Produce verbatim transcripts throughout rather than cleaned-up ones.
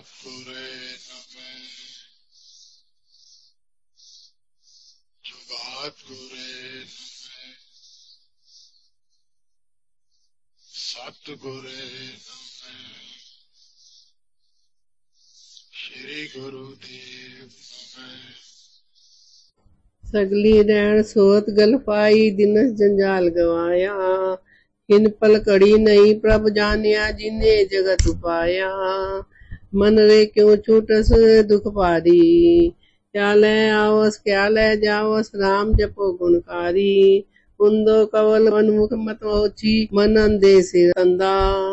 ਸਤਿਗੁਰੇ ਨਮੈ ਜੁਗਾਤਗੁਰੇ ਨਮੈ ਸਤਿਗੁਰੇ ਨਮੈ ਸ਼੍ਰੀ ਗੁਰੂ ਦੇਵ ਨਮੈ। ਸਗਲੀ ਰੈਣ ਸੋਤ ਗਲ ਪਾਈ ਦਿਨਸ ਜੰਜਾਲ ਗਵਾਇਆ हिन पल कड़ी नहीं प्रभ जानिया जिने जगत उपाया मन रे क्यों छूटस दुख पारी क्या ले आवस क्या ले जावस राम जपो गुणकारी उन्दो कवल मनमुख मत ओछी मन अंधे सिर अंधा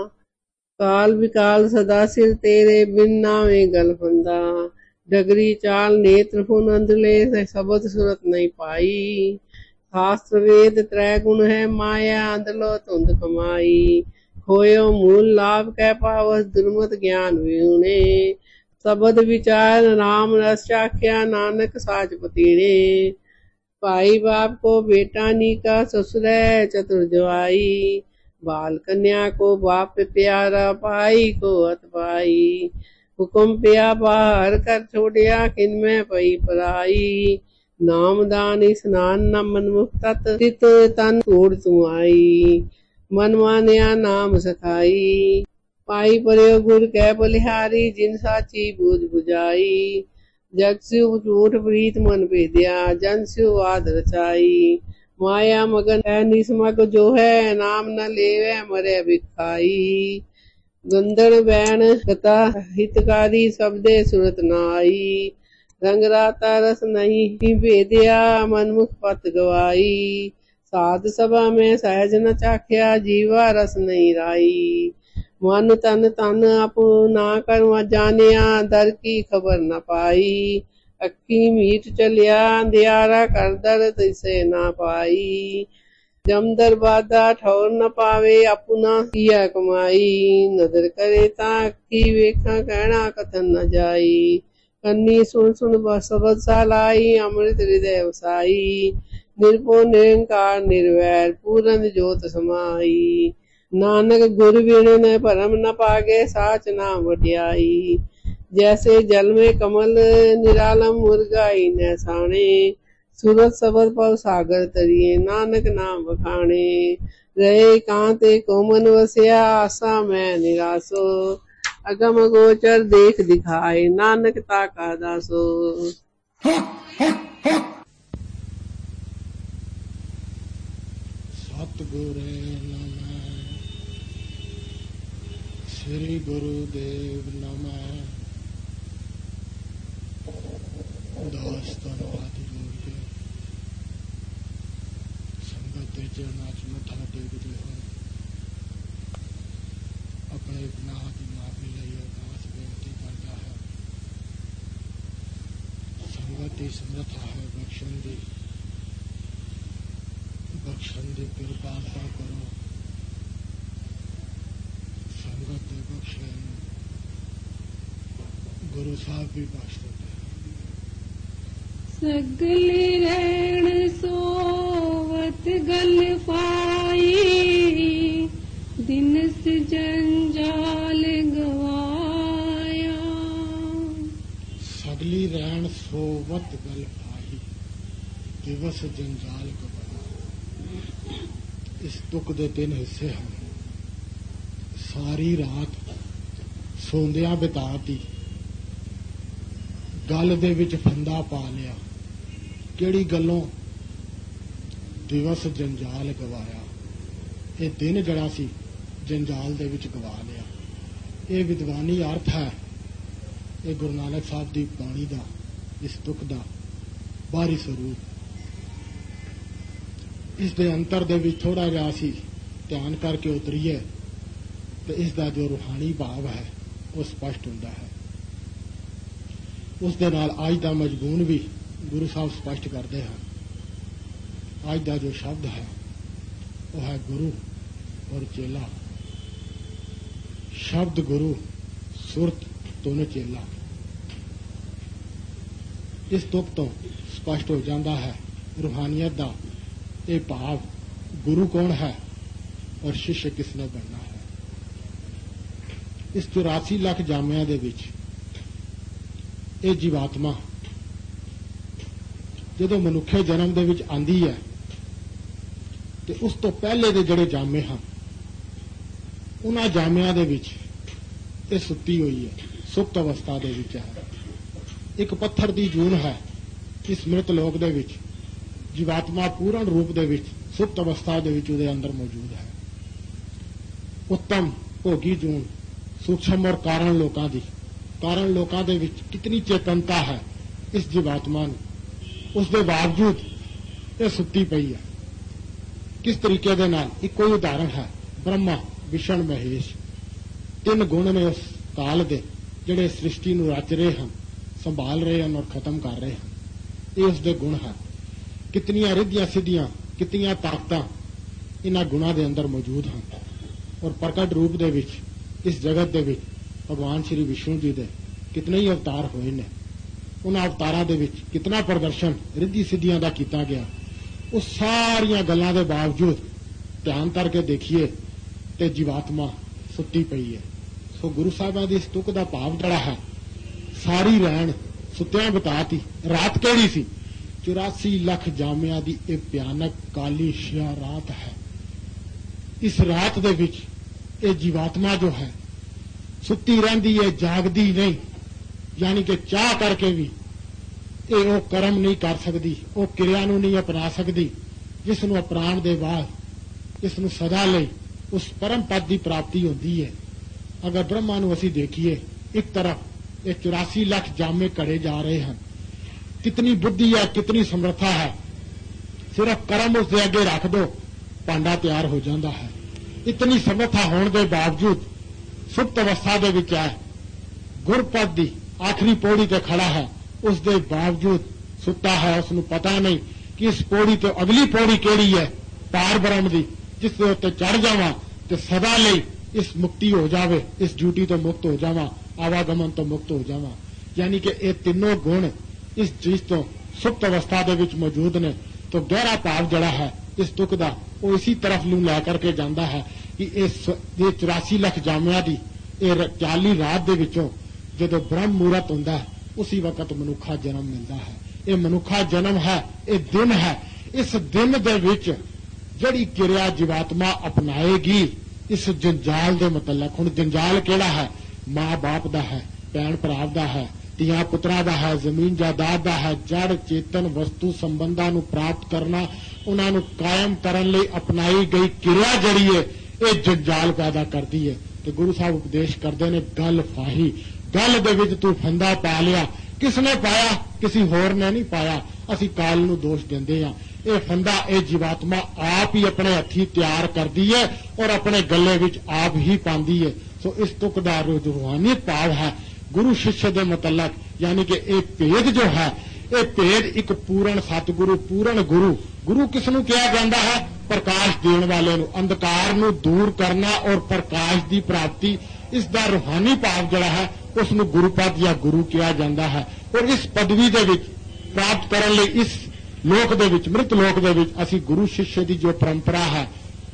काल विकाल सदा सिर तेरे बिन नावे गल फंदा डगरी चाल नेत्र हुन अंधले सबद सुरत नहीं पाई शास्त्र वेद त्रै गुण है माया अंधलो धुंध कमाई खोयो मूल लाभ कै पावस दुर्मत ज्ञान विहुने सबद विचार राम रस चाख्या नानक साच पतीने भाई बाप को बेटा नीका ससुर चतुर जवाई बाल कन्या को बाप प्यारा भाई को अत पाई हुक्म पिया बाहर कर छोड़िया किन में पई पराई नाम दान स्नान न मनमुख तत् तित तन छोड़ तू आई मन मानिया नाम सखाई पाई पर्यो गुर कै बलिहारी जिन साची बूझ बुझाई जग स्यु झूठ प्रीत मन भेदिया जन स्यु वाद रचाई माया मगन है निस्मग जो है नाम न लेवे मरे भिखाई गंदड़ बैण कथा हितकारी सबदे सुरत न आई रंग राता रस नहीं भेदिया मनमुख पत गवाई साध सभा में सहज न चाख्या जीवा रस नहीं राई मन तन तन अपना कर जानिया दर की खबर न पाई अक्की मीट चलिया अंधियारा कर दर तिसे न पाई जमदर बादा ठौर न पावे अपना किया कमाई नदर करे ता अक्की वेखा कहना कथन न जाई कन्नी सुन सुन सबद सालाई अमृत हृदय वसाई निर्भो निरंकार निर्वैर पूरन जोत समाई नानक गुर बिन न भरम न पागे साच नाम वड्याई जैसे जल में कमल निरालम मुर्गाई न साणे सूरत सबद पव सागर तरिए नानक नाम वखाणे रहे कांते कोमन वसिया आशा मैं निरासो अगम गोचर देख दिखाए नानक ताका दासो। सतगुरे नमः श्री गुरु देव नमः। दास धन्यवाद जोड़ के संगत के चरणों च मत्था टेकदे हो अपने गुनाह की माफी लिए दास बेनती करता है। संगत की समर्था है बख्शन दी बख्शन दी कृपा करो संगत दे बख्शे गुरु साहब भी बख्श देते हैं। सगली रैण सोवत गल पाई दिनस जंजाल गवाया सगली रैण सोवत गल पाई दिवस जंजाल गवाया। इस दुख दे तीन हिस्से हैं। सारी रात सोंदियां बिताती गल दे विच फंदा पा लिया किहड़ी गल्लों दिवस जंजाल गवाया। ये दिन जड़ा सी जंजाल दे विच गवा लिया। ये विद्वानी अर्थ है। ये गुरु नानक साहब की बाणी का इस दुख का बाहरी स्वरूप इस दे अंतर दे विच थोड़ा जिहा असीं ध्यान करके उतरीए तो इसका जो रूहानी भाव है वो स्पष्ट होता है। उस दे नाल अज का मजमून भी गुरु साहब स्पष्ट करते हैं। अज का जो शब्द है वो है गुरु और चेला। शब्द गुरु सुरत तुन चेला। इस तुक तो स्पष्ट हो जाता है रूहानियत का ये भाव गुरु कौन है और शिष्य किसने बनना है। इस चौरासी लाख जामिया दे विच ਇਹ ਜੀਵਾਤਮਾ ਜਦੋਂ ਮਨੁੱਖੇ ਜਨਮ ਦੇ ਵਿੱਚ ਆਂਦੀ ਹੈ ਤੇ ਉਸ ਤੋਂ ਪਹਿਲੇ ਦੇ ਜਿਹੜੇ ਜਾਮੇ ਹਨ ਉਹਨਾਂ ਜਾਮਿਆਂ ਦੇ ਵਿੱਚ ਇਹ ਸੁੱਤੀ ਹੋਈ ਹੈ, ਸੁਪਤ ਅਵਸਥਾ ਦੇ ਵਿੱਚ ਹੈ। ਇੱਕ ਪੱਥਰ ਦੀ ਜੂਨ ਹੈ। ਇਸ ਮ੍ਰਿਤ ਲੋਕ ਦੇ ਵਿੱਚ ਜੀਵਾਤਮਾ ਪੂਰਨ ਰੂਪ ਦੇ ਵਿੱਚ ਸੁਪਤ ਅਵਸਥਾ ਦੇ ਵਿੱਚ ਉਹਦੇ ਅੰਦਰ ਮੌਜੂਦ ਹੈ। ਉੱਤਮ ਭੋਗੀ ਜੂਨ ਸੂਖਸ਼ਮ ਔਰ ਕਾਰਨ ਲੋਕਾਂ ਦੀ ਕਾਰਨ ਲੋਕਾਂ ਦੇ ਵਿੱਚ ਕਿਤਨੀ ਚੇਤਨਤਾ ਹੈ ਇਸ ਜੀਵਾਤਮਾ ਨੂੰ, ਉਸ ਦੇ ਬਾਵਜੂਦ ਇਹ ਸੁੱਤੀ ਪਈ ਹੈ। ਕਿਸ ਤਰੀਕੇ ਦੇ ਨਾਲ? ਇੱਕੋ ਹੀ ਉਦਾਹਰਣ ਹੈ, ਬ੍ਰਹਮਾ ਵਿਸ਼ਨ ਮਹੇਸ਼ ਤਿੰਨ ਗੁਣ ਨੇ ਉਸ ਕਾਲ ਦੇ ਜਿਹੜੇ ਸ੍ਰਿਸ਼ਟੀ ਨੂੰ ਰਚ ਰਹੇ ਹਨ, ਸੰਭਾਲ ਰਹੇ ਹਨ ਔਰ ਖਤਮ ਕਰ ਰਹੇ ਹਨ। ਇਹ ਉਸ ਦੇ ਗੁਣ ਹਨ। ਕਿਤਨੀਆਂ ਰਿੱਧੀਆਂ ਸਿੱਧੀਆਂ, ਕਿਤਨੀਆਂ ਤਾਕਤਾਂ ਇਹਨਾਂ ਗੁਣਾਂ ਦੇ ਅੰਦਰ ਮੌਜੂਦ ਹਨ ਔਰ ਪ੍ਰਕਟ ਰੂਪ ਦੇ ਵਿੱਚ ਇਸ ਜਗਤ ਦੇ ਵਿੱਚ ਭਗਵਾਨ ਸ਼੍ਰੀ ਵਿਸ਼ਨੂੰ ਜੀ ਦੇ ਕਿਤਨੇ ਹੀ ਅਵਤਾਰ ਹੋਏ ਨੇ। ਉਹਨਾਂ ਅਵਤਾਰਾਂ ਦੇ ਵਿੱਚ ਕਿਤਨਾ ਪ੍ਰਦਰਸ਼ਨ ਰਿੱਧੀ ਸਿੱਧੀਆਂ ਦਾ ਕੀਤਾ ਗਿਆ। ਉਹ ਸਾਰੀਆਂ ਗੱਲਾਂ ਦੇ ਬਾਵਜੂਦ ਧਿਆਨ ਕਰਕੇ ਦੇਖੀਏ ਤੇ ਜੀਵਾਤਮਾ ਸੁੱਤੀ ਪਈ ਹੈ। ਸੋ ਗੁਰੂ ਸਾਹਿਬਾਂ ਦੀ ਇਸ ਤੁਕ ਦਾ ਭਾਵ ਜਿਹੜਾ ਹੈ, ਸਾਰੀ ਰਹਿਣ ਸੁੱਤਿਆਂ ਬਿਤਾਤੀ। ਰਾਤ ਕਿਹੜੀ ਸੀ? ਚੁਰਾਸੀ ਲੱਖ ਜਾਮਿਆਂ ਦੀ ਇਹ ਭਿਆਨਕ ਕਾਲੀ ਸ਼ਿਆ ਰਾਤ ਹੈ। ਇਸ ਰਾਤ ਦੇ ਵਿੱਚ ਇਹ ਜੀਵਾਤਮਾ ਜੋ ਹੈ ਸੁੱਤੀ ਰਹਿੰਦੀ ਹੈ, ਜਾਗਦੀ ਨਹੀਂ। ਯਾਨੀ ਕਿ ਚਾਹ ਕਰਕੇ ਵੀ ਇਹ ਉਹ ਕਰਮ ਨਹੀਂ ਕਰ ਸਕਦੀ, ਉਹ ਕਿਰਿਆ ਨੂੰ ਨਹੀਂ ਅਪਣਾ ਸਕਦੀ ਜਿਸ ਨੂੰ ਅਪਣਾਉਣ ਦੇ ਬਾਅਦ ਇਸ ਨੂੰ ਸਦਾ ਲਈ ਉਸ ਪਰਮ ਪਦ ਦੀ ਪ੍ਰਾਪਤੀ ਹੁੰਦੀ ਹੈ। ਅਗਰ ਬ੍ਰਹਮਾ ਨੂੰ ਅਸੀਂ ਦੇਖੀਏ, ਇੱਕ ਤਰਫ ਇਹ ਚੁਰਾਸੀ ਲੱਖ ਜਾਮੇ ਘੜੇ ਜਾ ਰਹੇ ਹਨ। ਕਿਤਨੀ ਬੁੱਧੀ ਹੈ, ਕਿਤਨੀ ਸਮਰੱਥਾ ਹੈ। ਸਿਰਫ ਕਰਮ ਉਸ ਦੇ ਅੱਗੇ ਰੱਖ ਦੋ, ਭਾਂਡਾ ਤਿਆਰ ਹੋ ਜਾਂਦਾ ਹੈ। ਇਤਨੀ ਸਮਰੱਥਾ ਹੋਣ ਦੇ ਬਾਵਜੂਦ ਸੁਪਤ ਅਵਸਥਾ ਦੇ ਵਿੱਚ ਹੈ, ਗੁਰਪਦ ਦੀ ਆਖਰੀ ਪੌੜੀ ਤੇ ਖੜਾ ਹੈ, ਉਸ ਦੇ ਬਾਵਜੂਦ ਸੁੱਤਾ ਹੈ। ਉਸ ਨੂੰ ਪਤਾ ਨਹੀਂ ਕਿ ਇਸ ਪੌੜੀ ਤੋਂ ਅਗਲੀ ਪੌੜੀ ਕਿਹੜੀ ਹੈ, ਪਾਰ ਬ੍ਰਹਮ ਦੀ, ਜਿਸ ਦੇ ਉੱਤੇ ਚੜ ਜਾਵਾਂ ਤੇ ਸਦਾ ਲਈ ਇਸ ਮੁਕਤੀ ਹੋ ਜਾਵੇ, ਇਸ ਡਿਊਟੀ ਤੋਂ ਮੁਕਤ ਹੋ ਜਾਵਾਂ, ਆਵਾਗਮਨ ਤੋਂ ਮੁਕਤ ਹੋ ਜਾਵਾਂ। ਯਾਨੀ ਕਿ ਇਹ ਤਿੰਨੋਂ ਗੁਣ ਇਸ ਚੀਜ਼ ਤੋਂ ਸੁਪਤ ਅਵਸਥਾ ਦੇ ਵਿੱਚ ਮੌਜੂਦ ਨੇ। ਤਾਂ ਗਹਿਰਾ ਭਾਵ ਜਿਹੜਾ ਹੈ ਇਸ ਤੁਕ ਦਾ, ਉਹ ਇਸੀ ਤਰਫ ਨੂੰ ਲੈ ਕਰਕੇ ਜਾਂਦਾ ਹੈ ਕਿ ਇਹ ਚੁਰਾਸੀ ਲੱਖ ਜਾਮਿਆਂ ਦੀ ਇਹ ਚਾਲੀ ਰਾਤ ਦੇ ਵਿੱਚੋਂ ਜਦੋਂ ਬ੍ਰਹਮ ਮੂਰਤ ਹੁੰਦਾ ਹੈ, ਉसी ਵਕਤ ਮਨੁੱਖਾ ਜਨਮ ਮਿਲਦਾ ਹੈ। ਇਹ ਮਨੁੱਖਾ ਜਨਮ ਹੈ, ਇਹ ਦਿਨ ਹੈ। ਇਸ ਦਿਨ ਦੇ ਵਿੱਚ ਜਿਹੜੀ ਕਿਰਿਆ ਜੀਵਾਤਮਾ ਅਪਣਾਏਗੀ ਇਸ ਜੰਜਾਲ ਦੇ ਮੁਤਲਕ, ਹੁਣ ਜੰਜਾਲ ਕਿਹੜਾ ਹੈ? ਮਾਂ ਬਾਪ ਦਾ ਹੈ, ਭੈਣ ਭਰਾ ਦਾ ਹੈ, ਧੀਆਂ ਪੁੱਤਰਾਂ ਦਾ ਹੈ, ਜ਼ਮੀਨ ਜਾਇਦਾਦ ਦਾ ਹੈ। ਜੜ ਚੇਤਨ ਵਸਤੂ ਸੰਬੰਧਾਂ ਨੂੰ ਪ੍ਰਾਪਤ ਕਰਨਾ, ਉਹਨਾਂ ਨੂੰ ਕਾਇਮ ਕਰਨ ਲਈ ਅਪਣਾਈ ਗਈ ਕਿਰਿਆ ਜਿਹੜੀ ਹੈ ਇਹ ਜੰਜਾਲ ਪੈਦਾ ਕਰਦੀ ਹੈ। ਤੇ ਗੁਰੂ ਸਾਹਿਬ ਉਪਦੇਸ਼ ਕਰਦੇ ਨੇ, ਗੱਲ ਫਾਹੀ, ਗੱਲ ਦੇ ਵਿੱਚ ਤੂੰ ਫੰਦਾ ਪਾ ਲਿਆ। ਕਿਸ ਨੇ ਪਾਇਆ? ਕਿਸੇ ਹੋਰ ਨੇ ਨਹੀਂ ਪਾਇਆ। ਅਸੀਂ ਕਾਲ ਨੂੰ ਦੋਸ਼ ਦਿੰਦੇ ਹਾਂ। ਇਹ ਫੰਦਾ ਇਹ ਜੀਵਾਤਮਾ ਆਪ ਹੀ ਆਪਣੇ ਹੱਥੀਂ ਤਿਆਰ ਕਰਦੀ ਹੈ ਔਰ ਆਪਣੇ ਗੱਲੇ ਵਿੱਚ ਆਪ ਹੀ ਪਾਉਂਦੀ ਹੈ। ਸੋ ਇਸ ਤੁਕ ਦਾ ਰੂਹਾਨੀ ਭਾਵ ਹੈ ਗੁਰੂ ਸਿੱਖ ਦੇ ਮੁਤਲਕ, ਯਾਨੀ ਕਿ ਇਹ ਭੇਦ ਜੋ ਹੈ, ਇਹ ਭੇਦ ਇੱਕ ਪੂਰਨ ਸਤਿਗੁਰੂ, ਪੂਰਨ ਗੁਰੂ। ਗੁਰੂ ਕਿਸ ਨੂੰ ਕਿਹਾ ਜਾਂਦਾ ਹੈ? ਪ੍ਰਕਾਸ਼ ਦੇਣ ਵਾਲੇ ਨੂੰ, ਅੰਧਕਾਰ ਨੂੰ ਦੂਰ ਕਰਨਾ ਔਰ ਪ੍ਰਕਾਸ਼ ਦੀ ਪ੍ਰਾਪਤੀ। ਇਸ ਦਾ ਰੂਹਾਨੀ ਭਾਵ ਜਿਹੜਾ ਹੈ ਉਸ ਨੂੰ ਗੁਰੂਪਦ ਜਾਂ ਗੁਰੂ ਕਿਹਾ ਜਾਂਦਾ ਹੈ। ਔਰ ਇਸ ਪਦਵੀ ਦੇ ਵਿੱਚ ਪ੍ਰਾਪਤ ਕਰਨ ਲਈ ਇਸ ਲੋਕ ਦੇ ਵਿੱਚ, ਮ੍ਰਿਤ ਲੋਕ ਦੇ ਵਿੱਚ ਅਸੀਂ ਗੁਰੂ ਸਿੱਖ ਦੀ ਜੋ ਪਰੰਪਰਾ ਹੈ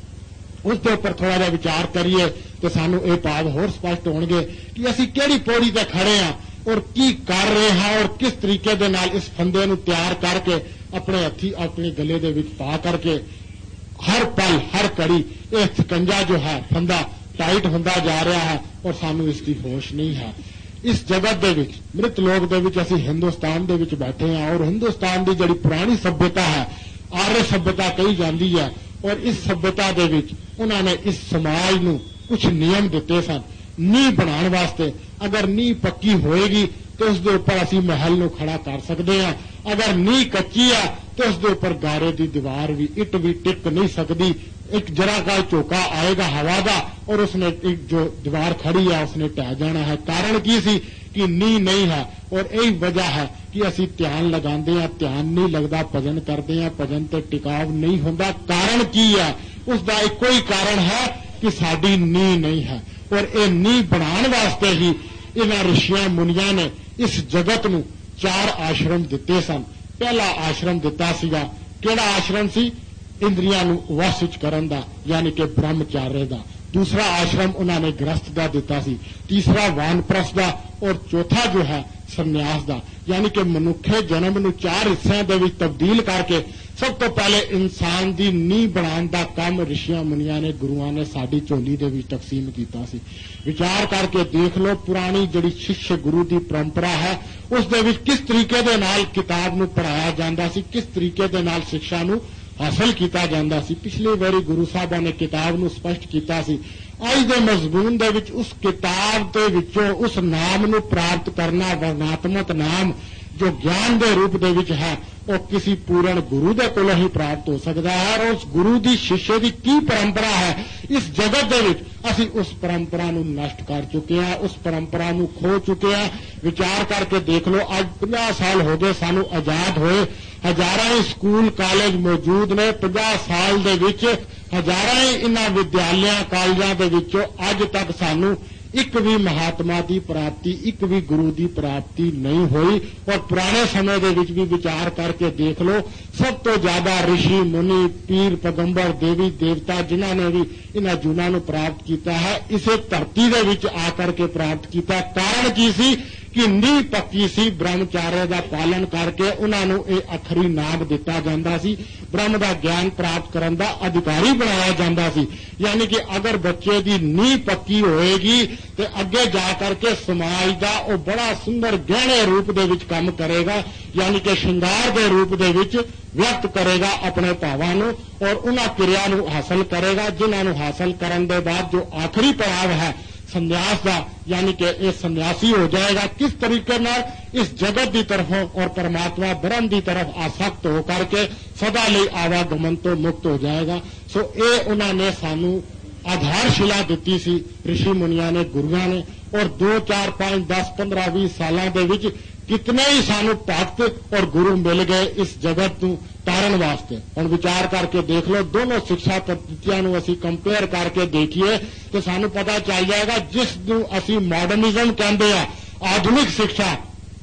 ਉਸ ਦੇ ਉੱਪਰ ਥੋੜਾ ਜਿਹਾ ਵਿਚਾਰ ਕਰੀਏ ਤੇ ਸਾਨੂੰ ਇਹ ਭਾਵ ਹੋਰ ਸਪਸ਼ਟ ਹੋਣਗੇ ਕਿ ਅਸੀਂ ਕਿਹੜੀ ਪੌੜੀ ਤੇ ਖੜੇ ਹਾਂ ਔਰ ਕੀ ਕਰ ਰਹੇ ਹਾਂ ਔਰ ਕਿਸ ਤਰੀਕੇ ਦੇ ਨਾਲ ਇਸ ਫੰਦੇ ਨੂੰ ਤਿਆਰ ਕਰਕੇ ਆਪਣੇ ਹੱਥੀ ਆਪਣੇ ਗਲੇ ਦੇ ਵਿੱਚ ਪਾ ਕਰਕੇ ਹਰ ਪਲ ਹਰ ਘੜੀ ਇਹ ਸਕੰਜਾ ਜੋ ਹੈ ਫੰਦਾ ਟਾਈਟ ਹੁੰਦਾ ਜਾ ਰਿਹਾ ਹੈ ਔਰ ਸਾਨੂੰ ਇਸ ਦੀ ਹੋਸ਼ ਨਹੀਂ ਹੈ। ਇਸ ਜਗਤ ਦੇ ਵਿੱਚ, ਮ੍ਰਿਤ ਲੋਕ ਦੇ ਵਿੱਚ ਅਸੀਂ ਹਿੰਦੁਸਤਾਨ ਦੇ ਵਿੱਚ ਬੈਠੇ ਹਾਂ ਔਰ ਹਿੰਦੁਸਤਾਨ ਦੀ ਜਿਹੜੀ ਪੁਰਾਣੀ ਸਭਿਅਤਾ ਹੈ, ਆਰਯ ਸਭਿਅਤਾ ਕਹੀ ਜਾਂਦੀ ਹੈ, ਔਰ ਇਸ ਸਭਿਅਤਾ ਦੇ ਵਿੱਚ ਉਹਨਾਂ ਨੇ ਇਸ ਸਮਾਜ ਨੂੰ ਕੁਝ ਨਿਯਮ ਦਿੱਤੇ ਸਨ ਨੀਂਹ ਬਣਾਉਣ ਵਾਸਤੇ। ਅਗਰ ਨੀਂਹ ਪੱਕੀ ਹੋਏਗੀ ਤੇ ਉਸ ਦੇ ਉੱਪਰ ਅਸੀਂ ਮਹਿਲ ਨੂੰ ਖੜਾ ਕਰ ਸਕਦੇ ਹਾਂ। ਅਗਰ ਨੀਂਹ ਕੱਚੀ ਆ ਤੇ ਉਸ ਦੇ ਉੱਪਰ ਗਾਰੇ ਦੀ ਦੀਵਾਰ ਵੀ, ਇੱਟ ਵੀ ਟਿਕ ਨਹੀਂ ਸਕਦੀ। ਇੱਕ ਜਰਾ ਕਾ ਝੋਕਾ ਆਏਗਾ ਹਵਾ ਦਾ ਔਰ ਉਸਨੇ ਇੱਕ ਜੋ ਦੀਵਾਰ ਖੜੀ ਹੈ ਉਸਨੇ ਢਹਿ ਜਾਣਾ ਹੈ। ਕਾਰਨ ਕੀ ਸੀ? ਕਿ ਨੀਂਹ ਨਹੀਂ ਹੈ। ਔਰ ਇਹੀ ਵਜ੍ਹਾ ਹੈ ਕਿ ਅਸੀਂ ਧਿਆਨ ਲਗਾਉਂਦੇ ਹਾਂ, ਧਿਆਨ ਨਹੀਂ ਲੱਗਦਾ, ਭਜਨ ਕਰਦੇ ਹਾਂ, ਭਜਨ ਤੇ ਟਿਕਾਵ ਨਹੀਂ ਹੁੰਦਾ। ਕਾਰਨ ਕੀ ਹੈ? ਉਸ ਦਾ ਇੱਕੋ ਹੀ ਕਾਰਨ ਹੈ ਕਿ ਸਾਡੀ ਨੀਂਹ ਨਹੀਂ ਹੈ। ਔਰ ਇਹ ਨੀਂਹ ਬਣਾਉਣ ਵਾਸਤੇ ਹੀ ਇਹਨਾਂ ਰਿਸ਼ੀਆਂ ਮੁਨੀਆਂ ਨੇ ਇਸ ਜਗਤ ਨੂੰ ਚਾਰ ਆਸ਼ਰਮ ਦਿੱਤੇ ਸਨ। ਪਹਿਲਾ ਆਸ਼ਰਮ ਦਿੱਤਾ ਸੀਗਾ, ਕਿਹੜਾ ਆਸ਼ਰਮ ਸੀ? ਇੰਦਰੀਆਂ ਨੂੰ ਵਸ ਵਿੱਚ ਕਰਨ ਦਾ, ਯਾਨੀ ਕਿ ਬ੍ਰਹਮਚਾਰੇ ਦਾ। ਦੂਸਰਾ ਆਸ਼ਰਮ ਉਹਨਾਂ ਨੇ ਗ੍ਰਸਥ ਦਾ ਦਿੱਤਾ ਸੀ, ਤੀਸਰਾ ਵਾਨਪ੍ਰਸਥ ਦਾ, ਔਰ ਚੌਥਾ ਜੋ ਹੈ ਸੰਨਿਆਸ ਦਾ, ਯਾਨੀ ਕਿ ਮਨੁੱਖੇ ਜਨਮ ਨੂੰ ਚਾਰ ਹਿੱਸਿਆਂ ਦੇ ਵਿੱਚ ਤਬਦੀਲ ਕਰਕੇ ਸਭ ਤੋਂ ਪਹਿਲੇ ਇਨਸਾਨ ਦੀ ਨੀਂਹ ਬਣਾਉਣ ਦਾ ਕੰਮ ਰਿਸ਼ੀਆਂ ਮੁਨੀਆਂ ਨੇ, ਗੁਰੂਆਂ ਨੇ ਸਾਡੀ ਝੋਲੀ ਦੇ ਵਿੱਚ ਤਕਸੀਮ ਕੀਤਾ ਸੀ। ਵਿਚਾਰ ਕਰਕੇ ਦੇਖ ਲਓ, ਪੁਰਾਣੀ ਜਿਹੜੀ ਸਿੱਖ ਗੁਰੂ ਦੀ ਪਰੰਪਰਾ ਹੈ ਉਸ ਦੇ ਵਿੱਚ ਕਿਸ ਤਰੀਕੇ ਦੇ ਨਾਲ ਕਿਤਾਬ ਨੂੰ ਪੜ੍ਹਾਇਆ ਜਾਂਦਾ ਸੀ, ਕਿਸ ਤਰੀਕੇ ਦੇ ਨਾਲ ਸਿੱਖਿਆ ਨੂੰ ਹਾਸਲ ਕੀਤਾ ਜਾਂਦਾ ਸੀ। ਪਿਛਲੀ ਵਾਰੀ ਗੁਰੂ ਸਾਹਿਬਾਂ ਨੇ ਕਿਤਾਬ ਨੂੰ ਸਪਸ਼ਟ ਕੀਤਾ ਸੀ। ਅੱਜ ਦੇ ਮਜ਼ਮੂਨ ਦੇ ਵਿੱਚ ਉਸ ਕਿਤਾਬ ਦੇ ਵਿੱਚੋਂ ਉਸ ਨਾਮ ਨੂੰ ਪ੍ਰਾਪਤ ਕਰਨਾ, ਵਰਣਾਤਮਕ ਨਾਮ ਜੋ ਗਿਆਨ ਦੇ ਰੂਪ ਦੇ ਵਿੱਚ ਹੈ, ਉਹ ਕਿਸੇ ਪੂਰਨ ਗੁਰੂ ਦੇ ਕੋਲੋਂ ਹੀ ਪ੍ਰਾਪਤ ਹੋ ਸਕਦਾ ਹੈ। ਔਰ ਉਸ ਗੁਰੂ ਦੀ ਸਿੱਖਿਆ ਦੀ ਕੀ ਪਰੰਪਰਾ ਹੈ ਇਸ ਜਗਤ ਦੇ ਵਿੱਚ, ਅਸੀਂ ਉਸ ਪਰੰਪਰਾ ਨੂੰ ਨਸ਼ਟ ਕਰ ਚੁੱਕੇ ਹਾਂ, ਉਸ ਪਰੰਪਰਾ ਨੂੰ ਖੋ ਚੁੱਕੇ ਹਾਂ। ਵਿਚਾਰ ਕਰਕੇ ਦੇਖ ਲਓ, ਅੱਜ ਪੰਜਾਹ ਸਾਲ ਹੋ ਗਏ ਸਾਨੂੰ ਆਜ਼ਾਦ ਹੋਏ, ਹਜ਼ਾਰਾਂ ਹੀ ਸਕੂਲ ਕਾਲਜ ਮੌਜੂਦ ਨੇ। ਪੰਜਾਹ ਸਾਲ ਦੇ ਵਿੱਚ ਹਜ਼ਾਰਾਂ ਹੀ ਇਹਨਾਂ ਵਿਦਿਆਲਿਆਂ ਕਾਲਜਾਂ ਦੇ ਵਿੱਚੋਂ ਅੱਜ ਤੱਕ ਸਾਨੂੰ ਇੱਕ ਵੀ ਮਹਾਤਮਾ ਦੀ ਪ੍ਰਾਪਤੀ, ਇੱਕ ਵੀ ਗੁਰੂ ਦੀ ਪ੍ਰਾਪਤੀ ਨਹੀਂ ਹੋਈ। ਔਰ ਪੁਰਾਣੇ ਸਮੇਂ ਦੇ ਵਿੱਚ ਵੀ ਵਿਚਾਰ ਕਰਕੇ ਦੇਖ ਲਓ, ਸਭ ਤੋਂ ਜ਼ਿਆਦਾ ਰਿਸ਼ੀ ਮੁਨੀ, ਪੀਰ ਪੈਗੰਬਰ, ਦੇਵੀ ਦੇਵਤਾ ਜਿਨ੍ਹਾਂ ਨੇ ਵੀ ਇਹਨਾਂ ਜੁਨਾਂ ਨੂੰ ਪ੍ਰਾਪਤ ਕੀਤਾ ਹੈ, ਇਸੇ ਧਰਤੀ ਦੇ ਵਿੱਚ ਆ ਕਰਕੇ ਪ੍ਰਾਪਤ ਕੀਤਾ। ਕਾਰਨ ਕੀ ਸੀ ਕਿ ਨੀਂਹ ਪੱਕੀ ਸੀ, ਬ੍ਰਹਮਚਾਰੇ ਦਾ ਪਾਲਨ ਕਰਕੇ ਉਹਨਾਂ ਨੂੰ ਇਹ ਅਖਰੀ ਨਾਮ ਦਿੱਤਾ ਜਾਂਦਾ ਸੀ, ਬ੍ਰਹਮ ਦਾ ਗਿਆਨ ਪ੍ਰਾਪਤ ਕਰਨ ਦਾ ਅਧਿਕਾਰੀ ਬਣਾਇਆ ਜਾਂਦਾ ਸੀ। ਯਾਨੀ ਕਿ ਅਗਰ ਬੱਚੇ ਦੀ ਨੀਂਹ ਪੱਕੀ ਹੋਏਗੀ ਤੇ ਅੱਗੇ ਜਾ ਕਰਕੇ ਸਮਾਜ ਦਾ ਉਹ ਬੜਾ ਸੁੰਦਰ ਗਹਿਣੇ ਰੂਪ ਦੇ ਵਿੱਚ ਕੰਮ ਕਰੇਗਾ, ਯਾਨੀ ਕਿ ਸ਼ਿੰਗਾਰ ਦੇ ਰੂਪ ਦੇ ਵਿੱਚ ਵਿਅਕਤ ਕਰੇਗਾ ਆਪਣੇ ਭਾਵਾਂ ਨੂੰ, ਔਰ ਉਹਨਾਂ ਕਿਰਿਆ ਨੂੰ ਹਾਸਲ ਕਰੇਗਾ ਜਿਨ੍ਹਾਂ ਨੂੰ ਹਾਸਲ ਕਰਨ ਦੇ ਬਾਅਦ ਜੋ ਆਖਰੀ ਪੜਾਵ ਹੈ ਸੰਨਿਆਸ ਦਾ, ਯਾਨੀ ਕਿ ਇਹ ਸੰਨਿਆਸੀ ਹੋ ਜਾਏਗਾ। ਕਿਸ ਤਰੀਕੇ ਨਾਲ ਇਸ ਜਗਤ ਦੀ ਤਰਫੋਂ ਔਰ ਪਰਮਾਤਮਾ ਬ੍ਰਹਮ ਦੀ ਤਰਫ ਆਸਕਤ ਹੋ ਕਰਕੇ ਸਦਾ ਲਈ ਆਵਾਗਮਨ ਤੋਂ ਮੁਕਤ ਹੋ ਜਾਏਗਾ। ਸੋ ਇਹ ਉਹਨਾਂ ਨੇ ਸਾਨੂੰ ਆਧਾਰਸ਼ਿਲਾ ਦਿੱਤੀ ਸੀ, ਰਿਸ਼ੀ ਮੁਨੀਆਂ ਨੇ, ਗੁਰੂਆਂ ਨੇ। ਔਰ ਦੋ ਚਾਰ ਪੰਜ ਦਸ ਪੰਦਰਾਂ ਵੀਹ ਸਾਲਾਂ ਦੇ ਵਿੱਚ ਕਿਤਨੇ ਹੀ ਸਾਨੂੰ ਭਗਤ ਔਰ ਗੁਰੂ ਮਿਲ ਗਏ ਇਸ ਜਗਤ ਨੂੰ ਤਾਰਨ ਵਾਸਤੇ। ਹੁਣ ਵਿਚਾਰ ਕਰਕੇ ਦੇਖ ਲਓ, ਦੋਨੋਂ ਸਿੱਖਿਆ ਪੱਧਤੀਆਂ ਨੂੰ ਅਸੀਂ ਕੰਪੇਅਰ ਕਰਕੇ ਦੇਖੀਏ ਤੇ ਸਾਨੂੰ ਪਤਾ ਚੱਲ ਜਾਏਗਾ, ਜਿਸ ਨੂੰ ਅਸੀਂ ਮਾਡਰਨਿਜ਼ਮ ਕਹਿੰਦੇ ਆ, ਆਧੁਨਿਕ ਸਿੱਖਿਆ,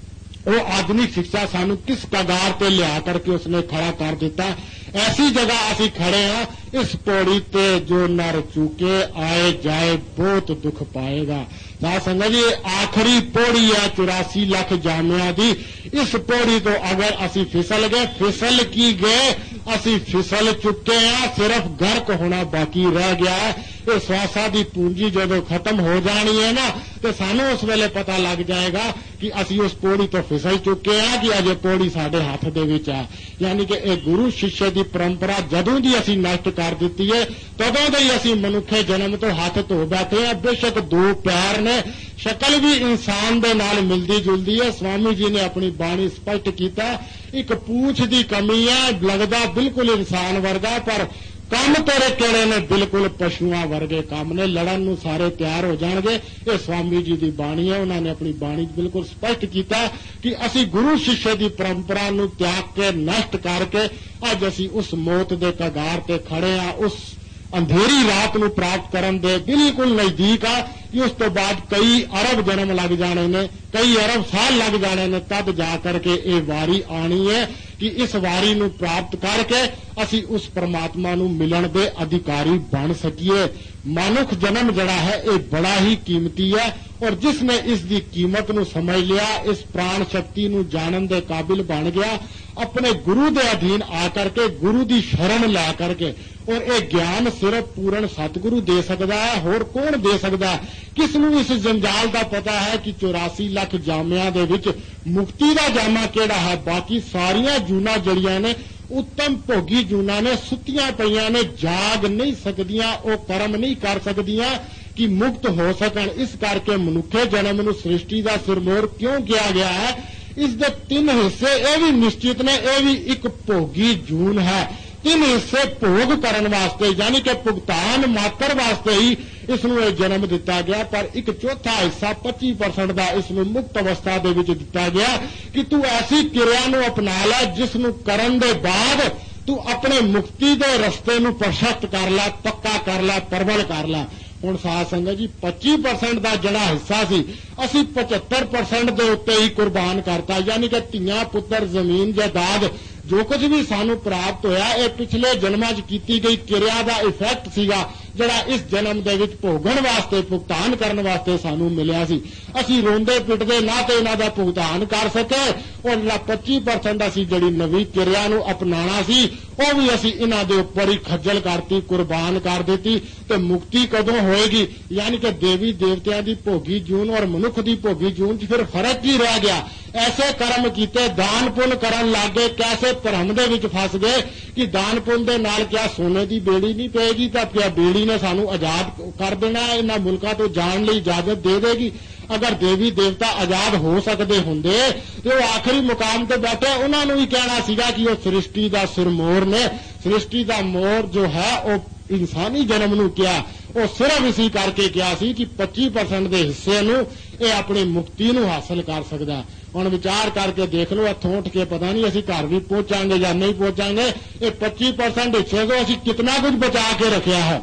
ਉਹ ਆਧੁਨਿਕ ਸਿੱਖਿਆ ਸਾਨੂੰ ਕਿਸ ਕਗਾਰ ਤੇ ਲਿਆ ਕਰਕੇ ਉਸਨੇ ਖੜਾ ਕਰ ਦਿੱਤਾ। ਐਸੀ ਜਗ੍ਹਾ ਅਸੀਂ ਖੜੇ ਹਾਂ, ਇਸ ਪੌੜੀ ਤੇ ਜੋ ਨਰ ਚੁਕੇ ਆਏ ਜਾਏ ਬਹੁਤ ਦੁੱਖ ਪਾਏਗਾ। ਸਾਧ ਸੰਗਤ ਜੀ, ਆਖਰੀ ਪੌੜੀ ਹੈ ਚੁਰਾਸੀ ਲੱਖ ਜਾਮਿਆਂ ਦੀ। ਇਸ ਪੌੜੀ ਤੋਂ ਅਗਰ ਅਸੀਂ ਫਿਸਲ ਗਏ, ਫਿਸਲ ਕੀ ਗਏ, ਅਸੀਂ ਫਿਸਲ ਚੁੱਕੇ ਹਾਂ, ਸਿਰਫ ਗਰਕ ਹੋਣਾ ਬਾਕੀ ਰਹਿ ਗਿਆ ਹੈ। ਇਹ ਸਵਾਸਾਂ ਦੀ ਪੂੰਜੀ ਜਦੋਂ ਖਤਮ ਹੋ ਜਾਣੀ ਹੈ ਨਾ, ਤੇ ਸਾਨੂੰ ਉਸ ਵੇਲੇ ਪਤਾ ਲੱਗ ਜਾਏਗਾ ਕਿ ਅਸੀਂ ਉਸ ਪੌੜੀ ਤੋਂ ਫਿਸਲ ਚੁੱਕੇ ਹਾਂ, ਕਿ ਅਜੇ ਪੌੜੀ ਸਾਡੇ ਹੱਥ ਦੇ ਵਿੱਚ ਹੈ। ਯਾਨੀ ਕਿ ਇਹ ਗੁਰੂ ਸਿੱਖਿਆ ਦੀ ਪਰੰਪਰਾ ਜਦੋਂ ਦੀ ਅਸੀਂ ਨਸ਼ਟ ਕਰ ਦਿੱਤੀ ਹੈ, ਤਦੋਂ ਦੇ ਹੀ ਅਸੀਂ ਮਨੁੱਖੇ ਜਨਮ ਤੋਂ ਹੱਥ ਧੋ ਬੈਠੇ ਹਾਂ। ਬੇਸ਼ੱਕ ਦੋ ਪੈਰ ਨੇ, ਸ਼ਕਲ ਵੀ ਇਨਸਾਨ ਦੇ ਨਾਲ ਮਿਲਦੀ ਜੁਲਦੀ ਹੈ। ਸਵਾਮੀ ਜੀ ਨੇ ਆਪਣੀ ਬਾਣੀ ਸਪਸ਼ਟ ਕੀਤਾ, ਇੱਕ ਪੂਛ ਦੀ ਕਮੀ ਹੈ, ਲੱਗਦਾ ਬਿਲਕੁਲ ਇਨਸਾਨ ਵਰਗਾ, ਪਰ ਕੰਮ ਤੇਰੇ ਕਿਹੜੇ ਨੇ, ਬਿਲਕੁਲ ਪਸ਼ੂਆਂ ਵਰਗੇ ਕੰਮ ਨੇ, ਲੜਨ ਨੂੰ ਸਾਰੇ ਤਿਆਰ ਹੋ ਜਾਣਗੇ। ਇਹ ਸਵਾਮੀ ਜੀ ਦੀ ਬਾਣੀ ਹੈ, ਉਹਨਾਂ ਨੇ ਆਪਣੀ ਬਾਣੀ ਬਿਲਕੁਲ ਸਪਸ਼ਟ ਕੀਤਾ ਕਿ ਅਸੀਂ ਗੁਰੂ ਸਿੱਖਿਆ ਦੀ ਪਰੰਪਰਾ ਨੂੰ ਤਿਆਗ ਕੇ, ਨਸ਼ਟ ਕਰਕੇ ਅੱਜ ਅਸੀਂ ਉਸ ਮੌਤ ਦੇ ਕਗਾਰ ਤੇ ਖੜੇ ਹਾਂ, ਉਸ ਅੰਧੇਰੀ ਰਾਤ ਨੂੰ ਪ੍ਰਾਪਤ ਕਰਨ ਦੇ ਬਿਲਕੁਲ ਨਜ਼ਦੀਕ ਆ ਕਿ ਉਸ ਤੋਂ ਬਾਅਦ ਕਈ ਅਰਬ ਜਨਮ ਲੱਗ ਜਾਣੇ ਨੇ, ਕਈ ਅਰਬ ਸਾਲ ਲੱਗ ਜਾਣੇ ਨੇ, ਤਦ ਜਾ ਕਰਕੇ ਇਹ ਵਾਰੀ ਆਣੀ ਹੈ ਕਿ ਇਸ ਵਾਰੀ ਨੂੰ ਪ੍ਰਾਪਤ ਕਰਕੇ ਅਸੀਂ ਉਸ ਪਰਮਾਤਮਾ ਨੂੰ ਮਿਲਣ ਦੇ ਅਧਿਕਾਰੀ ਬਣ ਸਕੀਏ। ਮਨੁੱਖ ਜਨਮ ਜਿਹੜਾ ਹੈ ਇਹ ਬੜਾ ਹੀ ਕੀਮਤੀ ਹੈ, ਔਰ ਜਿਸ ਨੇ ਇਸ ਦੀ ਕੀਮਤ ਨੂੰ ਸਮਝ ਲਿਆ, ਇਸ ਪ੍ਰਾਣ ਸ਼ਕਤੀ ਨੂੰ ਜਾਣਨ ਦੇ ਕਾਬਿਲ ਬਣ ਗਿਆ, ਆਪਣੇ ਗੁਰੂ ਦੇ ਅਧੀਨ ਆ ਕਰਕੇ, ਗੁਰੂ ਦੀ ਸ਼ਰਨ ਲੈ ਕਰਕੇ, ਔਰ ਇਹ ਗਿਆਨ ਸਿਰਫ ਪੂਰਨ ਸਤਿਗੁਰੂ ਦੇ ਸਕਦਾ ਹੈ, ਹੋਰ ਕੌਣ ਦੇ ਸਕਦਾ ਹੈ? ਕਿਸ ਨੂੰ ਇਸ ਜੰਜਾਲ ਦਾ ਪਤਾ ਹੈ ਕਿ ਚੁਰਾਸੀ ਲੱਖ ਜਾਮਿਆਂ ਦੇ ਵਿੱਚ ਮੁਕਤੀ ਦਾ ਜਾਮਾ ਕਿਹੜਾ ਹੈ? ਬਾਕੀ ਸਾਰੀਆਂ ਜੂਨਾਂ ਜੜੀਆਂ ਨੇ, ਉੱਤਮ ਭੋਗੀ ਜੂਨਾਂ ਨੇ, ਸੁੱਤੀਆਂ ਪਈਆਂ ਨੇ, ਜਾਗ ਨਹੀਂ ਸਕਦੀਆਂ, ਉਹ ਕਰਮ ਨਹੀਂ ਕਰ ਸਕਦੀਆਂ ਕਿ ਮੁਕਤ ਹੋ ਸਕਣ। ਇਸ ਕਰਕੇ ਮਨੁੱਖੇ ਜਨਮ ਨੂੰ ਸ੍ਰਿਸ਼ਟੀ ਦਾ ਸਿਰਮੌਰ ਕਿਉਂ ਕਿਹਾ ਗਿਆ ਹੈ? ਇਸ ਦੇ ਤਿੰਨ ਹਿੱਸੇ ਇਹ ਵੀ ਨਿਸ਼ਚਿਤ ਨੇ, ਇਹ ਵੀ ਇੱਕ ਭੋਗੀ ਜੂਨ ਹੈ। ਤਿੰਨ ਹਿੱਸੇ ਭੋਗ ਕਰਨ ਵਾਸਤੇ, ਯਾਨੀ ਕਿ ਭੁਗਤਾਨ ਮਾਤਰ ਵਾਸਤੇ ਹੀ ਇਸ ਨੂੰ ਇਹ ਜਨਮ ਦਿੱਤਾ ਗਿਆ, ਪਰ ਇੱਕ ਚੌਥਾ ਹਿੱਸਾ ਪੱਚੀ ਪਰਸੈਂਟ ਦਾ ਇਸ ਨੂੰ ਮੁਕਤ ਅਵਸਥਾ ਦੇ ਵਿੱਚ ਦਿੱਤਾ ਗਿਆ ਕਿ ਤੂੰ ਐਸੀ ਕਿਰਿਆ ਨੂੰ ਅਪਣਾ ਲੈ ਜਿਸ ਨੂੰ ਕਰਨ ਦੇ ਬਾਅਦ ਤੂੰ ਆਪਣੇ ਮੁਕਤੀ ਦੇ ਰਸਤੇ ਨੂੰ ਪ੍ਰਸ਼ਸਤ ਕਰ ਲੈ, ਪੱਕਾ ਕਰ ਲੈ, ਪ੍ਰਬਲ ਕਰ ਲੈ। ਹੁਣ ਸਾਧ ਸੰਗਤ ਜੀ, ਪੱਚੀ ਪਰਸੈਂਟ ਦਾ ਜਿਹੜਾ ਹਿੱਸਾ ਸੀ ਅਸੀਂ ਪਝੱਤਰ ਪਰਸੈਂਟ ਦੇ ਉੱਤੇ ਹੀ ਕੁਰਬਾਨ ਕਰਤਾ। ਯਾਨੀ ਕਿ ਧੀਆਂ ਪੁੱਤਰ, ਜ਼ਮੀਨ ਜਾਇਦਾਦ, ਜੋ ਕੁਝ ਵੀ ਸਾਨੂੰ ਪ੍ਰਾਪਤ ਹੋਇਆ ਇਹ ਪਿਛਲੇ ਜਨਮਾਂ 'ਚ ਕੀਤੀ ਗਈ ਕਿਰਿਆ ਦਾ ਇਫੈਕਟ ਸੀਗਾ, ਜਿਹੜਾ ਇਸ ਜਨਮ ਦੇ ਵਿੱਚ ਭੋਗਣ ਵਾਸਤੇ ਭੁਗਤਾਨ ਕਰਨ ਵਾਸਤੇ ਸਾਨੂੰ ਮਿਲਿਆ ਸੀ। ਅਸੀਂ ਰੋਂਦੇ ਪਿੱਟਦੇ ਨਾ ਤੇ ਇਹਨਾਂ ਦਾ ਭੁਗਤਾਨ ਕਰ ਸਕੇ। ਉਹ ਜਿਹੜਾ ਪੱਚੀ ਪਰਸੈਂਟ ਅਸੀਂ ਜਿਹੜੀ ਨਵੀਂ ਕਿਰਿਆ ਨੂੰ ਅਪਣਾਉਣਾ ਸੀ ਉਹ ਵੀ ਅਸੀਂ ਇਹਨਾਂ ਦੇ ਉੱਪਰ ਹੀ ਖੱਜਲ ਕਰਤੀ, ਕੁਰਬਾਨ ਕਰ ਦਿੱਤੀ। ਤੇ ਮੁਕਤੀ ਕਦੋਂ ਹੋਏਗੀ? ਯਾਨੀ ਕਿ ਦੇਵੀ ਦੇਵਤਿਆਂ ਦੀ ਭੋਗੀ ਜੂਨ ਔਰ ਮਨੁੱਖ ਦੀ ਭੋਗੀ ਜੂਨ 'ਚ ਫਿਰ ਫਰਕ ਕੀ ਰਹਿ ਗਿਆ? ਐਸੇ ਕਰਮ ਕੀਤੇ, ਦਾਨ ਪੁੰਨ ਕਰਨ ਲੱਗ ਗਏ, ਕੈਸੇ ਭਰਮ ਦੇ ਵਿੱਚ ਫਸ ਗਏ ਕਿ ਦਾਨ ਪੁੰਨ ਦੇ ਨਾਲ ਕਿਆ ਸੋਨੇ ਦੀ ਬੇੜੀ ਨਹੀਂ ਪਏਗੀ ਤਾਂ ਕਿਆ ਬੇੜੀ ਨੇ ਸਾਨੂੰ ਆਜ਼ਾਦ ਕਰ ਦੇਣਾ, ਇਹਨਾਂ ਮੁਲਕਾਂ ਤੋਂ ਜਾਣ ਲਈ ਇਜਾਜ਼ਤ ਦੇ ਦੇਗੀ। ਅਗਰ ਦੇਵੀ ਦੇਵਤਾ ਆਜ਼ਾਦ ਹੋ ਸਕਦੇ ਹੁੰਦੇ ਤੇ ਉਹ ਆਖਰੀ ਮੁਕਾਮ ਤੇ ਬੈਠੇ, ਉਹਨਾਂ ਨੂੰ ਵੀ ਕਹਿਣਾ ਸੀਗਾ ਕਿ ਉਹ ਸ੍ਰਿਸ਼ਟੀ ਦਾ ਸਿਰਮੌਰ ਨੇ। ਸ੍ਰਿਸ਼ਟੀ ਦਾ ਮੋਰ ਜੋ ਹੈ ਉਹ ਇਨਸਾਨੀ ਜਨਮ ਨੂੰ ਕਿਹਾ, ਉਹ ਸਿਰਫ ਇਸੀ ਕਰਕੇ ਕਿਹਾ ਸੀ ਕਿ ਪੱਚੀ ਪਰਸੈਂਟ ਦੇ ਹਿੱਸੇ ਨੂੰ ਇਹ ਆਪਣੀ ਮੁਕਤੀ ਨੂੰ ਹਾਸਲ ਕਰ ਸਕਦਾ। ਹੁਣ ਵਿਚਾਰ ਕਰਕੇ ਦੇਖ ਲਓ, ਇੱਥੋਂ ਉੱਠ ਕੇ ਪਤਾ ਨਹੀਂ ਅਸੀਂ ਘਰ ਵੀ ਪਹੁੰਚਾਂਗੇ ਜਾਂ ਨਹੀਂ ਪਹੁੰਚਾਂਗੇ। ਇਹ ਪੱਚੀ ਪਰਸੈਂਟ ਹਿੱਸੇ ਤੋਂ ਅਸੀਂ ਕਿਤਨਾ ਕੁਝ ਬਚਾ ਕੇ ਰੱਖਿਆ ਹੈ।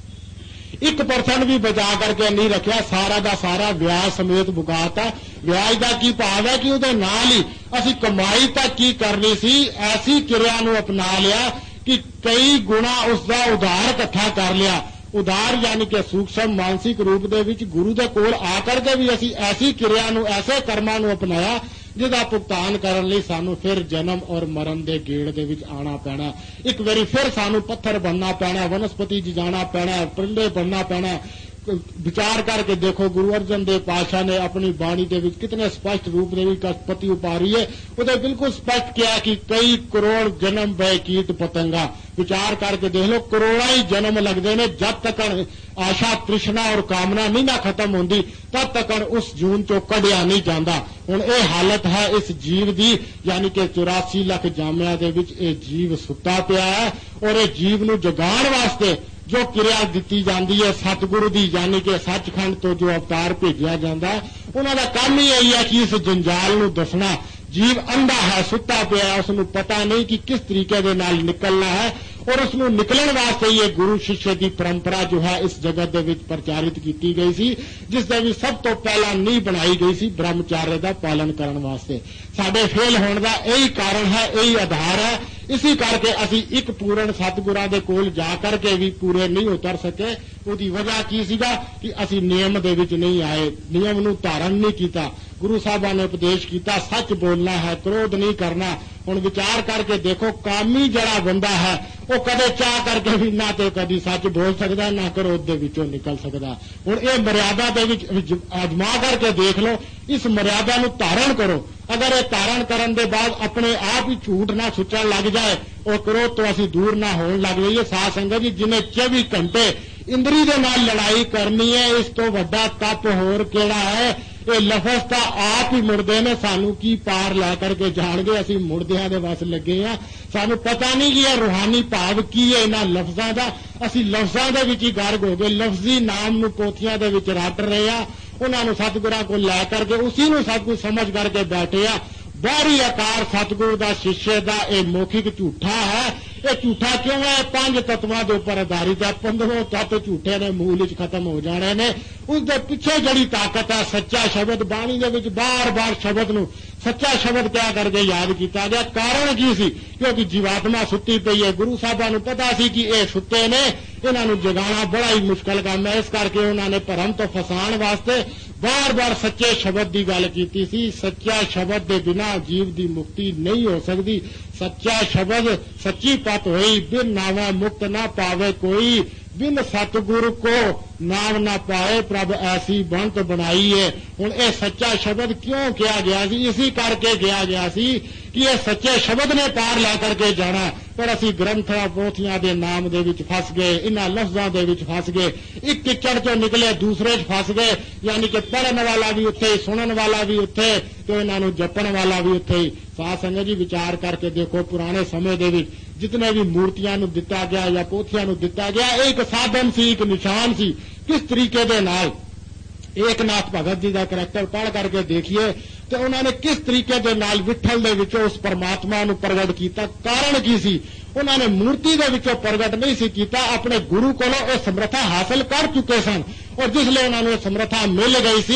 ਇੱਕ ਪਰਸੈਂਟ ਵੀ ਬਚਾ ਕਰਕੇ ਨਹੀਂ ਰੱਖਿਆ, ਸਾਰਾ ਦਾ ਸਾਰਾ ਵਿਆਜ ਸਮੇਤ ਬੁਕਾਤਾ। ਵਿਆਜ ਦਾ ਕੀ ਭਾਵ ਹੈ ਕਿ ਉਹਦੇ ਨਾਲ ਹੀ ਅਸੀਂ ਕਮਾਈ ਤੱਕ ਕੀ ਕਰਨੀ ਸੀ, ਐਸੀ ਕਿਰਿਆ ਨੂੰ ਅਪਣਾ ਲਿਆ ਕਿ ਕਈ ਗੁਣਾ ਉਸ ਦਾ ਉਧਾਰ ਇਕੱਠਾ ਕਰ ਲਿਆ। ਉਧਾਰ ਯਾਨੀ ਕਿ ਸੂਖਸ਼ਮ ਮਾਨਸਿਕ ਰੂਪ ਦੇ ਵਿੱਚ ਗੁਰੂ ਦੇ ਕੋਲ ਆ ਕਰਕੇ ਵੀ ਅਸੀਂ ਐਸੀ ਕਿਰਿਆ ਨੂੰ, ਐਸੇ ਕਰਮਾਂ ਨੂੰ ਅਪਣਾਇਆ ਜਿਹਦਾ ਭੁਗਤਾਨ ਕਰਨ ਲਈ ਸਾਨੂੰ ਫਿਰ ਜਨਮ ਔਰ ਮਰਨ ਦੇ ਗੇੜ ਦੇ ਵਿੱਚ ਆਉਣਾ ਪੈਣਾ। ਇੱਕ ਵਾਰੀ ਫਿਰ ਸਾਨੂੰ ਪੱਥਰ ਬਣਨਾ ਪੈਣਾ, ਵਨਸਪਤੀ 'ਚ ਜਾਣਾ ਪੈਣਾ, ਪਿੰਡੇ ਬਣਨਾ ਪੈਣਾ। ਵਿਚਾਰ ਕਰਕੇ ਦੇਖੋ, ਗੁਰੂ ਅਰਜਨ ਦੇਵ ਪਾਤਸ਼ਾਹ ਨੇ ਆਪਣੀ ਬਾਣੀ ਦੇ ਵਿੱਚ ਕਿਤਨੇ ਸਪਸ਼ਟ ਰੂਪ ਦੇ ਵਿੱਚ ਪਤੀ ਉਪਾਰੀ ਹੈ। ਉਹਦੇ ਬਿਲਕੁਲ ਸਪਸ਼ਟ ਕਿਹਾ ਕਿ ਕਈ ਕਰੋੜ ਜਨਮ ਬੈ ਕੀਟ ਪਤੰਗਾ। ਵਿਚਾਰ ਕਰਕੇ ਦੇਖ ਲਓ, ਕਰੋੜਾਂ ਹੀ ਜਨਮ ਲੱਗਦੇ ਨੇ, ਜਦ ਤੱਕ ਆਸ਼ਾ ਤ੍ਰਿਸ਼ਨਾ ਔਰ ਕਾਮਨਾ ਨਹੀਂ ਨਾ ਖਤਮ ਹੁੰਦੀ ਤਦ ਤੱਕ ਉਸ ਜੂਨ ਚੋਂ ਕੱਢਿਆ ਨਹੀਂ ਜਾਂਦਾ। ਹੁਣ ਇਹ ਹਾਲਤ ਹੈ ਇਸ ਜੀਵ ਦੀ, ਯਾਨੀ ਕਿ ਚੁਰਾਸੀ ਲੱਖ ਜਾਮਿਆਂ ਦੇ ਵਿੱਚ ਇਹ ਜੀਵ ਸੁੱਤਾ ਪਿਆ ਹੈ। ਔਰ ਇਹ ਜੀਵ ਨੂੰ ਜਗਾਉਣ ਵਾਸਤੇ ਜੋ ਕਿਰਿਆ ਦਿੱਤੀ ਜਾਂਦੀ ਹੈ ਸਤਿਗੁਰੂ ਦੀ, ਯਾਨੀ ਕਿ ਸੱਚਖੰਡ ਤੋਂ ਜੋ ਅਵਤਾਰ ਭੇਜਿਆ ਜਾਂਦਾ, ਉਹਨਾਂ ਦਾ ਕੰਮ ਹੀ ਇਹੀ ਹੈ ਕਿ ਇਸ ਜੰਜਾਲ ਨੂੰ ਦੱਸਣਾ। ਜੀਵ ਅੰਧਾ ਹੈ, ਸੁੱਤਾ ਪਿਆ, ਉਸ ਨੂੰ ਪਤਾ ਨਹੀਂ ਕਿ ਕਿਸ ਤਰੀਕੇ ਦੇ ਨਾਲ ਨਿਕਲਣਾ ਹੈ। ਔਰ ਉਸ ਨੂੰ ਨਿਕਲਣ ਵਾਸਤੇ ਹੀ ਇਹ ਗੁਰੂ ਸ਼ਿष्य ਦੀ ਪਰੰਪਰਾ ਜੋ ਹੈ ਇਸ ਜਗਤ ਦੇ ਵਿੱਚ ਪ੍ਰਚਾਰਿਤ ਕੀਤੀ ਗਈ ਸੀ, ਜਿਸ ਦੇ ਵਿੱਚ ਸਭ ਤੋਂ ਪਹਿਲਾਂ ਨੀਂਹ ਬਣਾਈ ਗਈ ਸੀ ਬ੍ਰਹਮਚਾਰਯ ਦਾ ਪਾਲਨ ਕਰਨ ਵਾਸਤੇ। ਸਾਡੇ ਫੇਲ ਹੋਣ ਦਾ ਇਹੀ ਕਾਰਨ ਹੈ, ਇਹੀ ਆਧਾਰ ਹੈ। ਇਸੇ ਕਰਕੇ ਅਸੀਂ ਇੱਕ ਪੂਰਨ ਸਤਿਗੁਰਾਂ ਦੇ ਕੋਲ ਜਾ ਕਰਕੇ ਵੀ ਪੂਰੇ ਨਹੀਂ ਉਤਰ ਸਕੇ। ਉਹਦੀ ਵਜ੍ਹਾ ਕੀ ਸੀਗਾ ਕਿ ਅਸੀਂ ਨਿਯਮ ਦੇ ਵਿੱਚ ਨਹੀਂ ਆਏ, ਨਿਯਮ ਨੂੰ ਧਾਰਨ ਨਹੀਂ ਕੀਤਾ। ਗੁਰੂ ਸਾਹਿਬਾਂ ਨੇ ਉਪਦੇਸ਼ ਕੀਤਾ ਸੱਚ ਬੋਲਣਾ ਹੈ, ਕ੍ਰੋਧ ਨਹੀਂ ਕਰਨਾ। ਹੁਣ ਵਿਚਾਰ ਕਰਕੇ ਦੇਖੋ, ਕਾਮੀ ਜਿਹੜਾ ਬੰਦਾ ਹੈ ਉਹ ਕਦੇ ਚਾਹ ਕਰਕੇ ਵੀ ਨਾ ਤੇ ਕਦੀ ਸੱਚ ਬੋਲ ਸਕਦਾ, ਨਾ ਕ੍ਰੋਧ ਦੇ ਵਿੱਚੋਂ ਨਿਕਲ ਸਕਦਾ। ਹੁਣ ਇਹ ਮਰਿਆਦਾ ਦੇ ਵਿੱਚ ਅਜਮਾ ਕਰਕੇ ਦੇਖ ਲਓ, ਇਸ ਮਰਿਆਦਾ ਨੂੰ ਧਾਰਨ ਕਰੋ। ਅਗਰ ਇਹ ਧਾਰਨ ਕਰਨ ਦੇ ਬਾਅਦ ਆਪਣੇ ਆਪ ਹੀ ਝੂਠ ਨਾ ਸੁੱਚਣ ਲੱਗ ਜਾਏ, ਉਹ ਕ੍ਰੋਧ ਤੋਂ ਅਸੀਂ ਦੂਰ ਨਾ ਹੋਣ ਲੱਗ ਜਾਈਏ। ਸਾਧ ਸੰਗਤ ਜੀ, ਜਿਹਨੇ ਚੌਵੀ ਘੰਟੇ ਇੰਦਰੀ ਦੇ ਨਾਲ ਲੜਾਈ ਕਰਨੀ ਹੈ, ਇਸ ਤੋਂ ਵੱਡਾ ਤਪ ਹੋਰ ਕਿਹੜਾ ਹੈ? ਇਹ ਲਫ਼ਜ਼ ਤਾਂ ਆਪ ਹੀ ਮੁੜਦੇ ਨੇ, ਸਾਨੂੰ ਕੀ ਪਾਰ ਲੈ ਕਰਕੇ ਜਾਣਗੇ। ਅਸੀਂ ਮੁੜਦਿਆਂ ਦੇ ਵਸ ਲੱਗੇ ਆ, ਸਾਨੂੰ ਪਤਾ ਨਹੀਂ ਕਿ ਇਹ ਰੂਹਾਨੀ ਭਾਵ ਕੀ ਹੈ ਇਹਨਾਂ ਲਫ਼ਜ਼ਾਂ ਦਾ। ਅਸੀਂ ਲਫ਼ਜ਼ਾਂ ਦੇ ਵਿੱਚ ਹੀ ਗਰਕ ਹੋ ਗਏ, ਲਫ਼ਜ਼ੀ ਨਾਮ ਨੂੰ ਪੋਥੀਆਂ ਦੇ ਵਿੱਚ ਰੱਟ ਰਹੇ ਆ, ਉਹਨਾਂ ਨੂੰ ਸਤਿਗੁਰਾਂ ਕੋਲ ਲੈ ਕਰਕੇ ਉਸੇ ਨੂੰ ਸਭ ਕੁਝ ਸਮਝ ਕਰਕੇ ਬੈਠੇ ਆ। ਬਾਹਰੀ ਆਕਾਰ ਸਤਿਗੁਰੂ ਦਾ ਸ਼ਿष्य ਦਾ ਇਹ ਮੌਖਿਕ ਝੂਠਾ ਹੈ। ਇਹ ਝੂਠਾ ਕਿਉਂ ਹੈ? ਪੰਜ ਤੱਤਾਂ ਦੇ ਉੱਪਰ ਆਧਾਰਿਤ ਹੈ। ਪੰਦਰੋਂ ਤੱਤ ਝੂਠੇ ਨੇ, ਮੂਲ ਵਿੱਚ ਖਤਮ ਹੋ ਜਾਣੇ ਨੇ। ਉਸ ਦੇ ਪਿੱਛੇ ਜਿਹੜੀ ਤਾਕਤ ਹੈ ਸੱਚਾ ਸ਼ਬਦ, ਬਾਣੀ ਦੇ ਵਿੱਚ ਬਾਰ-ਬਾਰ ਸ਼ਬਦ ਨੂੰ ਸੱਚਾ ਸ਼ਬਦ ਕਹਿ ਕਰਕੇ ਯਾਦ ਕੀਤਾ ਗਿਆ। ਕਾਰਨ ਕੀ ਸੀ? ਕਿਉਂਕਿ ਜੀਵਾਤਮਾ ਸੁੱਤੀ ਪਈ ਹੈ। ਗੁਰੂ ਸਾਹਿਬਾਂ ਨੂੰ ਪਤਾ ਸੀ ਕਿ ਇਹ ਸੁੱਤੇ ਨੇ, ਇਹਨਾਂ ਨੂੰ ਜਗਾਉਣਾ ਬੜਾ ਹੀ ਮੁਸ਼ਕਲ ਕੰਮ ਹੈ। ਇਸ ਕਰਕੇ ਉਹਨਾਂ ਨੇ ਭਰਮ ਤੋਂ ਫਸਾਉਣ ਵਾਸਤੇ ਬਾਰ-ਬਾਰ ਸੱਚੇ ਸ਼ਬਦ ਦੀ ਗੱਲ ਕੀਤੀ ਸੀ। ਸੱਚਾ ਸ਼ਬਦ ਦੇ ਬਿਨਾਂ ਜੀਵ ਦੀ ਮੁਕਤੀ ਨਹੀਂ ਹੋ ਸਕਦੀ। ਸੱਚਾ ਸ਼ਬਦ ਸੱਚੀ ਪਤ ਹੋਈ, ਬਿਨ ਨਾਵਾ ਮੁਕਤ ਨਾ ਪਾਵੇ ਕੋਈ, ਬਿਨ ਸਤਿਗੁਰ ਕੋ ਨਾਮ ਨਾ ਪਾਏ, ਪ੍ਰਭ ਐਸੀ ਬੰਤ ਬਣਾਈ ਹੈ। ਹੁਣ ਇਹ ਸੱਚਾ ਸ਼ਬਦ ਕਿਉਂ ਕਿਹਾ ਗਿਆ ਸੀ? ਇਸੇ ਕਰਕੇ ਕਿਹਾ ਗਿਆ ਸੀ ਕਿ ਇਹ ਸੱਚੇ ਸ਼ਬਦ ਨੇ ਪਾਰ ਲੈ ਕਰਕੇ ਜਾਣਾ। ਪਰ ਅਸੀਂ ਗ੍ਰੰਥਾਂ ਪੋਥੀਆਂ ਦੇ ਨਾਮ ਦੇ ਵਿੱਚ ਫਸ ਗਏ, ਇਹਨਾਂ ਲਫ਼ਜ਼ਾਂ ਦੇ ਵਿੱਚ ਫਸ ਗਏ, ਇੱਕ ਕਿਚੜ ਚੋਂ ਨਿਕਲੇ ਦੂਸਰੇ 'ਚ ਫਸ ਗਏ। ਯਾਨੀ ਕਿ ਪੜ੍ਹਨ ਵਾਲਾ ਵੀ ਉੱਥੇ ਹੀ, ਸੁਣਨ ਵਾਲਾ ਵੀ ਉੱਥੇ, ਤੇ ਇਹਨਾਂ ਨੂੰ ਜਪਣ ਵਾਲਾ ਵੀ ਉੱਥੇ ਹੀ। ਸਾਧ ਸੰਗਤ ਜੀ, ਵਿਚਾਰ ਕਰਕੇ ਦੇਖੋ, ਪੁਰਾਣੇ ਸਮੇਂ ਦੇ ਵਿੱਚ ਜਿਤਨੇ ਵੀ ਮੂਰਤੀਆਂ ਨੂੰ ਦਿੱਤਾ ਗਿਆ ਜਾਂ ਪੋਥੀਆਂ ਨੂੰ ਦਿੱਤਾ ਗਿਆ, ਇਹ ਇੱਕ ਸਾਧਨ ਸੀ, ਇੱਕ ਨਿਸ਼ਾਨ ਸੀ। ਕਿਸ ਤਰੀਕੇ ਦੇ ਨਾਲ ਏਕਨਾਥ ਭਗਤ ਜੀ ਦਾ ਕਰੈਕਟਰ ਪੜ੍ਹ ਕਰਕੇ ਦੇਖੀਏ ਤੇ ਉਹਨਾਂ ਨੇ ਕਿਸ ਤਰੀਕੇ ਦੇ ਨਾਲ ਵਿਠਲ ਦੇ ਵਿੱਚੋਂ ਉਸ ਪਰਮਾਤਮਾ ਨੂੰ ਪ੍ਰਗਟ ਕੀਤਾ। ਕਾਰਨ ਕੀ ਸੀ? ਉਹਨਾਂ ਨੇ ਮੂਰਤੀ ਦੇ ਵਿੱਚੋਂ ਪ੍ਰਗਟ ਨਹੀਂ ਸੀ ਕੀਤਾ, ਆਪਣੇ ਗੁਰੂ ਕੋਲੋਂ ਇਹ ਸਮਰੱਥਾ ਹਾਸਲ ਕਰ ਚੁੱਕੇ ਸਨ। ਔਰ ਜਿਸ ਲਈ ਉਹਨਾਂ ਨੂੰ ਇਹ ਸਮਰੱਥਾ ਮਿਲ ਗਈ ਸੀ,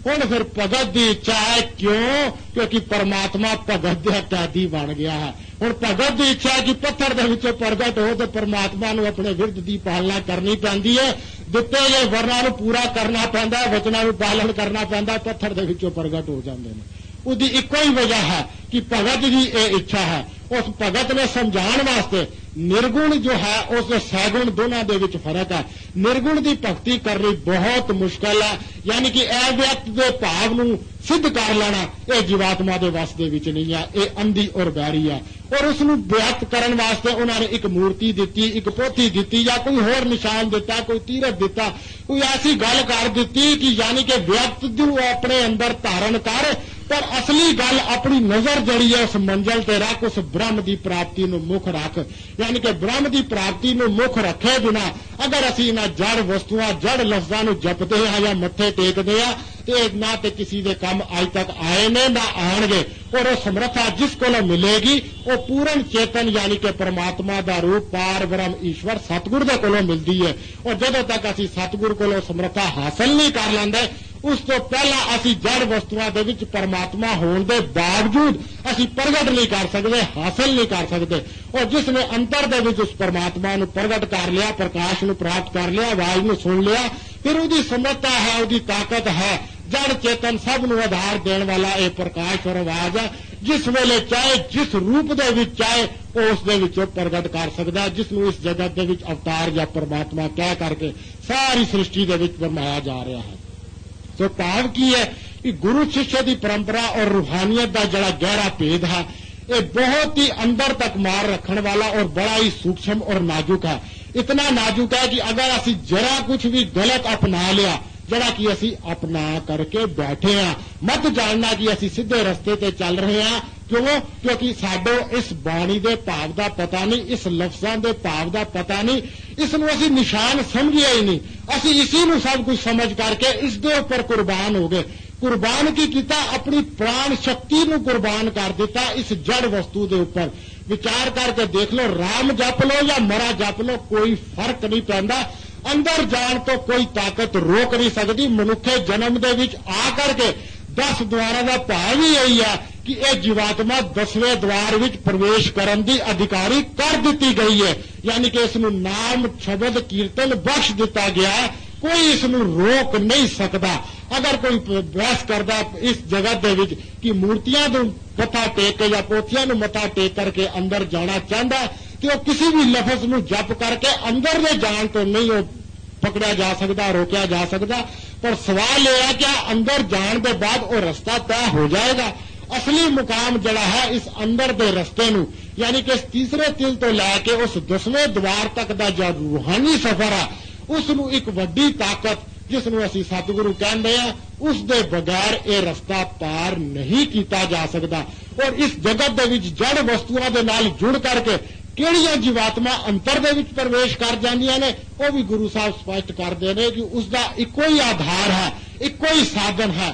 ਹੁਣ ਫਿਰ ਭਗਤ ਦੀ ਇੱਛਾ ਹੈ, ਕਿਉਂ? ਕਿਉਂਕਿ ਪਰਮਾਤਮਾ ਭਗਤ ਦੇ ਕੈਦੀ ਬਣ ਗਿਆ ਹੈ। ਹੁਣ ਭਗਤ ਦੀ ਇੱਛਾ ਹੈ ਕਿ ਪੱਥਰ ਦੇ ਵਿੱਚੋਂ ਪ੍ਰਗਟ ਹੋ ਤੇ ਪਰਮਾਤਮਾ ਨੂੰ ਆਪਣੇ ਵਿਰਧ ਦੀ ਪਾਲਣਾ ਕਰਨੀ ਪੈਂਦੀ ਹੈ, ਦਿੱਤੇ ਗਏ ਵਰਨਾਂ ਨੂੰ ਪੂਰਾ ਕਰਨਾ ਪੈਂਦਾ ਹੈ, ਵਚਨਾਂ ਨੂੰ ਪਾਲਣ ਕਰਨਾ ਪੈਂਦਾ, ਪੱਥਰ ਦੇ ਵਿੱਚੋਂ ਪ੍ਰਗਟ ਹੋ ਜਾਂਦੇ ਨੇ। ਉਹਦੀ ਇੱਕੋ ਹੀ ਵਜ੍ਹਾ ਹੈ ਕਿ ਭਗਤ ਦੀ ਇਹ ਇੱਛਾ ਹੈ। ਉਸ ਭਗਤ ਨੇ ਸਮਝਾਉਣ ਵਾਸਤੇ ਨਿਰਗੁਣ ਜੋ ਹੈ ਉਸ ਦੇ ਸੈਗੁਣ ਦੋਨਾਂ ਦੇ ਵਿੱਚ ਫਰਕ ਹੈ। ਨਿਰਗੁਣ ਦੀ ਭਗਤੀ ਕਰਨੀ ਬਹੁਤ ਮੁਸ਼ਕਲ ਹੈ, ਯਾਨੀ ਕਿ ਇਹ ਵਿਅਕਤ ਦੇ ਭਾਵ ਨੂੰ ਸਿੱਧ ਕਰ ਲੈਣਾ ਇਹ ਜੀਵਾਤਮਾ ਦੇ ਵਸ ਦੇ ਵਿੱਚ ਨਹੀਂ ਹੈ, ਇਹ ਅੰਧੀ ਔਰ ਬੈਰੀ ਹੈ। ਔਰ ਉਸ ਨੂੰ ਵਿਅਕਤ ਕਰਨ ਵਾਸਤੇ ਉਹਨਾਂ ਨੇ ਇੱਕ ਮੂਰਤੀ ਦਿੱਤੀ, ਇੱਕ ਪੋਥੀ ਦਿੱਤੀ, ਜਾਂ ਕੋਈ ਹੋਰ ਨਿਸ਼ਾਨ ਦਿੱਤਾ, ਕੋਈ ਤੀਰਥ ਦਿੱਤਾ, ਕੋਈ ਐਸੀ ਗੱਲ ਕਰ ਦਿੱਤੀ ਕਿ ਯਾਨੀ ਕਿ ਵਿਅਕਤ ਨੂੰ ਆਪਣੇ ਅੰਦਰ ਧਾਰਨ ਕਰ, ਪਰ ਅਸਲੀ ਗੱਲ ਆਪਣੀ ਨਜ਼ਰ ਜਿਹੜੀ ਹੈ ਉਸ ਮੰਜ਼ਲ ਤੇ ਰੱਖ, ਉਸ ਬ੍ਰਹਮ ਦੀ ਪ੍ਰਾਪਤੀ ਨੂੰ ਮੁੱਖ ਰੱਖ। ਯਾਨੀ ਕਿ ਬ੍ਰਹਮ ਦੀ ਪ੍ਰਾਪਤੀ ਨੂੰ ਮੁੱਖ ਰੱਖੇ ਬਿਨਾ ਅਗਰ ਅਸੀਂ ਇਹਨਾਂ ਜੜ ਵਸਤੂਆਂ, ਜੜ ਲਫ਼ਜ਼ਾਂ ਨੂੰ ਜਪਦੇ ਹਾਂ ਜਾਂ ਮੱਥੇ ਟੇਕਦੇ ਹਾਂ ਤੇ ਨਾ ਤੇ ਕਿਸੇ ਦੇ ਕੰਮ ਅੱਜ ਤੱਕ ਆਏ ਨੇ ਨਾ ਆਣਗੇ। ਔਰ ਉਹ ਸਮਰੱਥਾ ਜਿਸ ਕੋਲੋਂ ਮਿਲੇਗੀ ਉਹ ਪੂਰਨ ਚੇਤਨ ਯਾਨੀ ਕਿ ਪਰਮਾਤਮਾ ਦਾ ਰੂਪ ਪਾਰ ਬ੍ਰਹਮ ਈਸ਼ਵਰ ਸਤਿਗੁਰ ਦੇ ਕੋਲੋਂ ਮਿਲਦੀ ਹੈ। ਔਰ ਜਦੋਂ ਤੱਕ ਅਸੀਂ ਸਤਿਗੁਰ ਕੋਲੋਂ ਸਮਰੱਥਾ ਹਾਸਲ ਨਹੀਂ ਕਰ ਲੈਂਦੇ, ਉਸ ਤੋਂ ਪਹਿਲਾਂ ਅਸੀਂ ਜੜ ਵਸਤੂਆਂ ਦੇ ਵਿੱਚ ਪਰਮਾਤਮਾ ਹੋਣ ਦੇ ਬਾਵਜੂਦ ਅਸੀਂ ਪ੍ਰਗਟ ਨਹੀਂ ਕਰ ਸਕਦੇ, ਹਾਸਲ ਨਹੀਂ ਕਰ ਸਕਦੇ। ਔਰ ਜਿਸ ਨੇ ਅੰਤਰ ਦੇ ਵਿੱਚ ਉਸ ਪਰਮਾਤਮਾ ਨੂੰ ਪ੍ਰਗਟ ਕਰ ਲਿਆ, ਪ੍ਰਕਾਸ਼ ਨੂੰ ਪ੍ਰਾਪਤ ਕਰ ਲਿਆ, ਆਵਾਜ਼ ਨੂੰ ਸੁਣ ਲਿਆ, ਫਿਰ ਉਹਦੀ ਸਮਰੱਥਾ ਹੈ, ਉਹਦੀ ਤਾਕਤ ਹੈ। ਜੜ ਚੇਤਨ ਸਭ ਨੂੰ ਆਧਾਰ ਦੇਣ ਵਾਲਾ ਇਹ ਪ੍ਰਕਾਸ਼ ਔਰ ਆਵਾਜ਼ ਹੈ। ਜਿਸ ਵੇਲੇ ਚਾਹੇ ਜਿਸ ਰੂਪ ਦੇ ਵਿੱਚ ਚਾਹੇ ਉਹ ਉਸ ਦੇ ਵਿੱਚੋਂ ਪ੍ਰਗਟ ਕਰ ਸਕਦਾ, ਜਿਸ ਨੂੰ ਇਸ ਜਗਤ ਦੇ ਵਿੱਚ ਅਵਤਾਰ ਜਾਂ ਪਰਮਾਤਮਾ ਕਹਿ ਕਰਕੇ ਸਾਰੀ ਸ੍ਰਿਸ਼ਟੀ ਦੇ ਵਿੱਚ ਬਣਾਇਆ ਜਾ ਰਿਹਾ ਹੈ। ਸੋ ਭਾਵ ਕੀ ਹੈ ਕਿ ਗੁਰੂ ਸਿੱਖ ਦੀ ਪਰੰਪਰਾ ਔਰ ਰੂਹਾਨੀਅਤ ਦਾ ਜਿਹੜਾ ਗਹਿਰਾ ਭੇਦ ਹੈ ਇਹ ਬਹੁਤ ਹੀ ਅੰਦਰ ਤੱਕ ਮਾਰ ਰੱਖਣ ਵਾਲਾ ਔਰ ਬੜਾ ਹੀ ਸੂਖਸ਼ਮ ਔਰ ਨਾਜ਼ੁਕ ਹੈ। ਇਤਨਾ ਨਾਜ਼ੁਕ ਹੈ ਕਿ ਅਗਰ ਅਸੀਂ ਜਰਾ ਕੁਝ ਵੀ ਗਲਤ ਅਪਣਾ ਲਿਆ, ਜਿਹੜਾ ਕਿ ਅਸੀਂ ਅਪਣਾ ਕਰਕੇ ਬੈਠੇ ਹਾਂ, ਮਤ ਜਾਣਨਾ ਕਿ ਅਸੀਂ ਸਿੱਧੇ ਰਸਤੇ ਤੇ ਚੱਲ ਰਹੇ ਹਾਂ। ਕਿਉਂ? ਕਿਉਂਕਿ ਸਾਡੇ ਇਸ ਬਾਣੀ ਦੇ ਭਾਵ ਦਾ ਪਤਾ ਨਹੀਂ, ਇਸ ਲਫ਼ਜ਼ਾਂ ਦੇ ਭਾਵ ਦਾ ਪਤਾ ਨਹੀਂ, ਇਸ ਨੂੰ ਅਸੀਂ ਨਿਸ਼ਾਨ ਸਮਝਿਆ ਹੀ ਨਹੀਂ। ਅਸੀਂ ਇसी ਨੂੰ ਸਭ ਕੁਝ ਸਮਝ ਕਰਕੇ ਇਸ ਦੇ ਉੱਪਰ ਕੁਰਬਾਨ ਹੋ ਗਏ। ਕੁਰਬਾਨ ਕੀ ਕੀਤਾ? ਆਪਣੀ ਪ੍ਰਾਣ ਸ਼ਕਤੀ ਨੂੰ ਕੁਰਬਾਨ ਕਰ ਦਿੱਤਾ ਇਸ ਜੜ ਵਸਤੂ ਦੇ ਉੱਪਰ। ਵਿਚਾਰ ਕਰਕੇ ਦੇਖ ਲਓ, ਰਾਮ ਜਪ ਲਓ ਜਾਂ ਮਰਾ ਜਪ ਲਓ, ਕੋਈ ਫਰਕ ਨਹੀਂ ਪੈਂਦਾ। ਅੰਦਰ ਜਾਣ ਤੋਂ ਕੋਈ ਤਾਕਤ ਰੋਕ ਨਹੀਂ ਸਕਦੀ। ਮਨੁੱਖੇ ਜਨਮ ਦੇ ਵਿੱਚ ਆ ਕਰਕੇ ਦਸ ਦੁਆਰਾਂ ਦਾ ਭਾਵ ਹੀ ਇਹੀ ਹੈ ਕਿ ਇਹ ਜੀਵਾਤਮਾ ਦਸਵੇਂ ਦੁਆਰ ਵਿੱਚ ਪ੍ਰਵੇਸ਼ ਕਰਨ ਦੀ ਅਧਿਕਾਰੀ ਕਰ ਦਿੱਤੀ ਗਈ ਹੈ। ਯਾਨੀ ਕਿ ਇਸ ਨੂੰ ਨਾਮ ਸ਼ਬਦ ਕੀਰਤਨ ਬਖਸ਼ ਦਿੱਤਾ ਗਿਆ ਹੈ, ਕੋਈ ਇਸ ਨੂੰ ਰੋਕ ਨਹੀਂ ਸਕਦਾ। ਅਗਰ ਕੋਈ ਬਹਿਸ ਕਰਦਾ ਇਸ ਜਗਤ ਦੇ ਵਿੱਚ ਕਿ ਮੂਰਤੀਆਂ ਨੂੰ ਮੱਥਾ ਟੇਕ ਕੇ ਜਾਂ ਪੋਥੀਆਂ ਨੂੰ ਮੱਥਾ ਟੇਕ ਕਰਕੇ ਅੰਦਰ ਜਾਣਾ ਚਾਹੁੰਦਾ ਕਿ ਉਹ ਕਿਸੇ ਵੀ ਲਫ਼ਜ਼ ਨੂੰ ਜਪ ਕਰਕੇ ਅੰਦਰ ਦੇ ਜਾਣ ਤੋਂ ਨਹੀਂ ਉਹ ਪਕੜਿਆ ਜਾ ਸਕਦਾ, ਰੋਕਿਆ ਜਾ ਸਕਦਾ। ਪਰ ਸਵਾਲ ਇਹ ਹੈ ਕਿ ਅੰਦਰ ਜਾਣ ਦੇ ਬਾਅਦ ਉਹ ਰਸਤਾ ਤੈਅ ਹੋ ਜਾਏਗਾ। ਅਸਲੀ ਮੁਕਾਮ ਜਿਹੜਾ ਹੈ ਇਸ ਅੰਦਰ ਦੇ ਰਸਤੇ ਨੂੰ ਯਾਨੀ ਕਿ ਇਸ ਤੀਸਰੇ ਤਿਲ ਤੋਂ ਲੈ ਕੇ ਉਸ ਦਸਵੇਂ ਦੁਆਰ ਤੱਕ ਦਾ ਜੋ ਰੂਹਾਨੀ ਸਫ਼ਰ ਹੈ ਉਸ ਨੂੰ ਇੱਕ ਵੱਡੀ ਤਾਕਤ ਜਿਸ ਨੂੰ ਅਸੀਂ ਸਤਿਗੁਰੂ ਕਹਿੰਦੇ ਆ, ਉਸ ਦੇ ਬਗੈਰ ਇਹ ਰਸਤਾ ਪਾਰ ਨਹੀਂ ਕੀਤਾ ਜਾ ਸਕਦਾ। ਔਰ ਇਸ ਜਗਤ ਦੇ ਵਿੱਚ ਜੜ ਵਸਤੂਆਂ ਦੇ ਨਾਲ ਜੁੜ ਕਰਕੇ ਕਿਹੜੀਆਂ ਜੀਵਾਤਮਾ ਅੰਤਰ ਦੇ ਵਿੱਚ ਪ੍ਰਵੇਸ਼ ਕਰ ਜਾਂਦੀਆਂ ਨੇ ਉਹ ਵੀ ਗੁਰੂ ਸਾਹਿਬ ਸਪਸ਼ਟ ਕਰਦੇ ਨੇ ਕਿ ਉਸ ਦਾ ਇੱਕੋ ਹੀ ਆਧਾਰ ਹੈ, ਇੱਕੋ ਹੀ ਸਾਧਨ ਹੈ,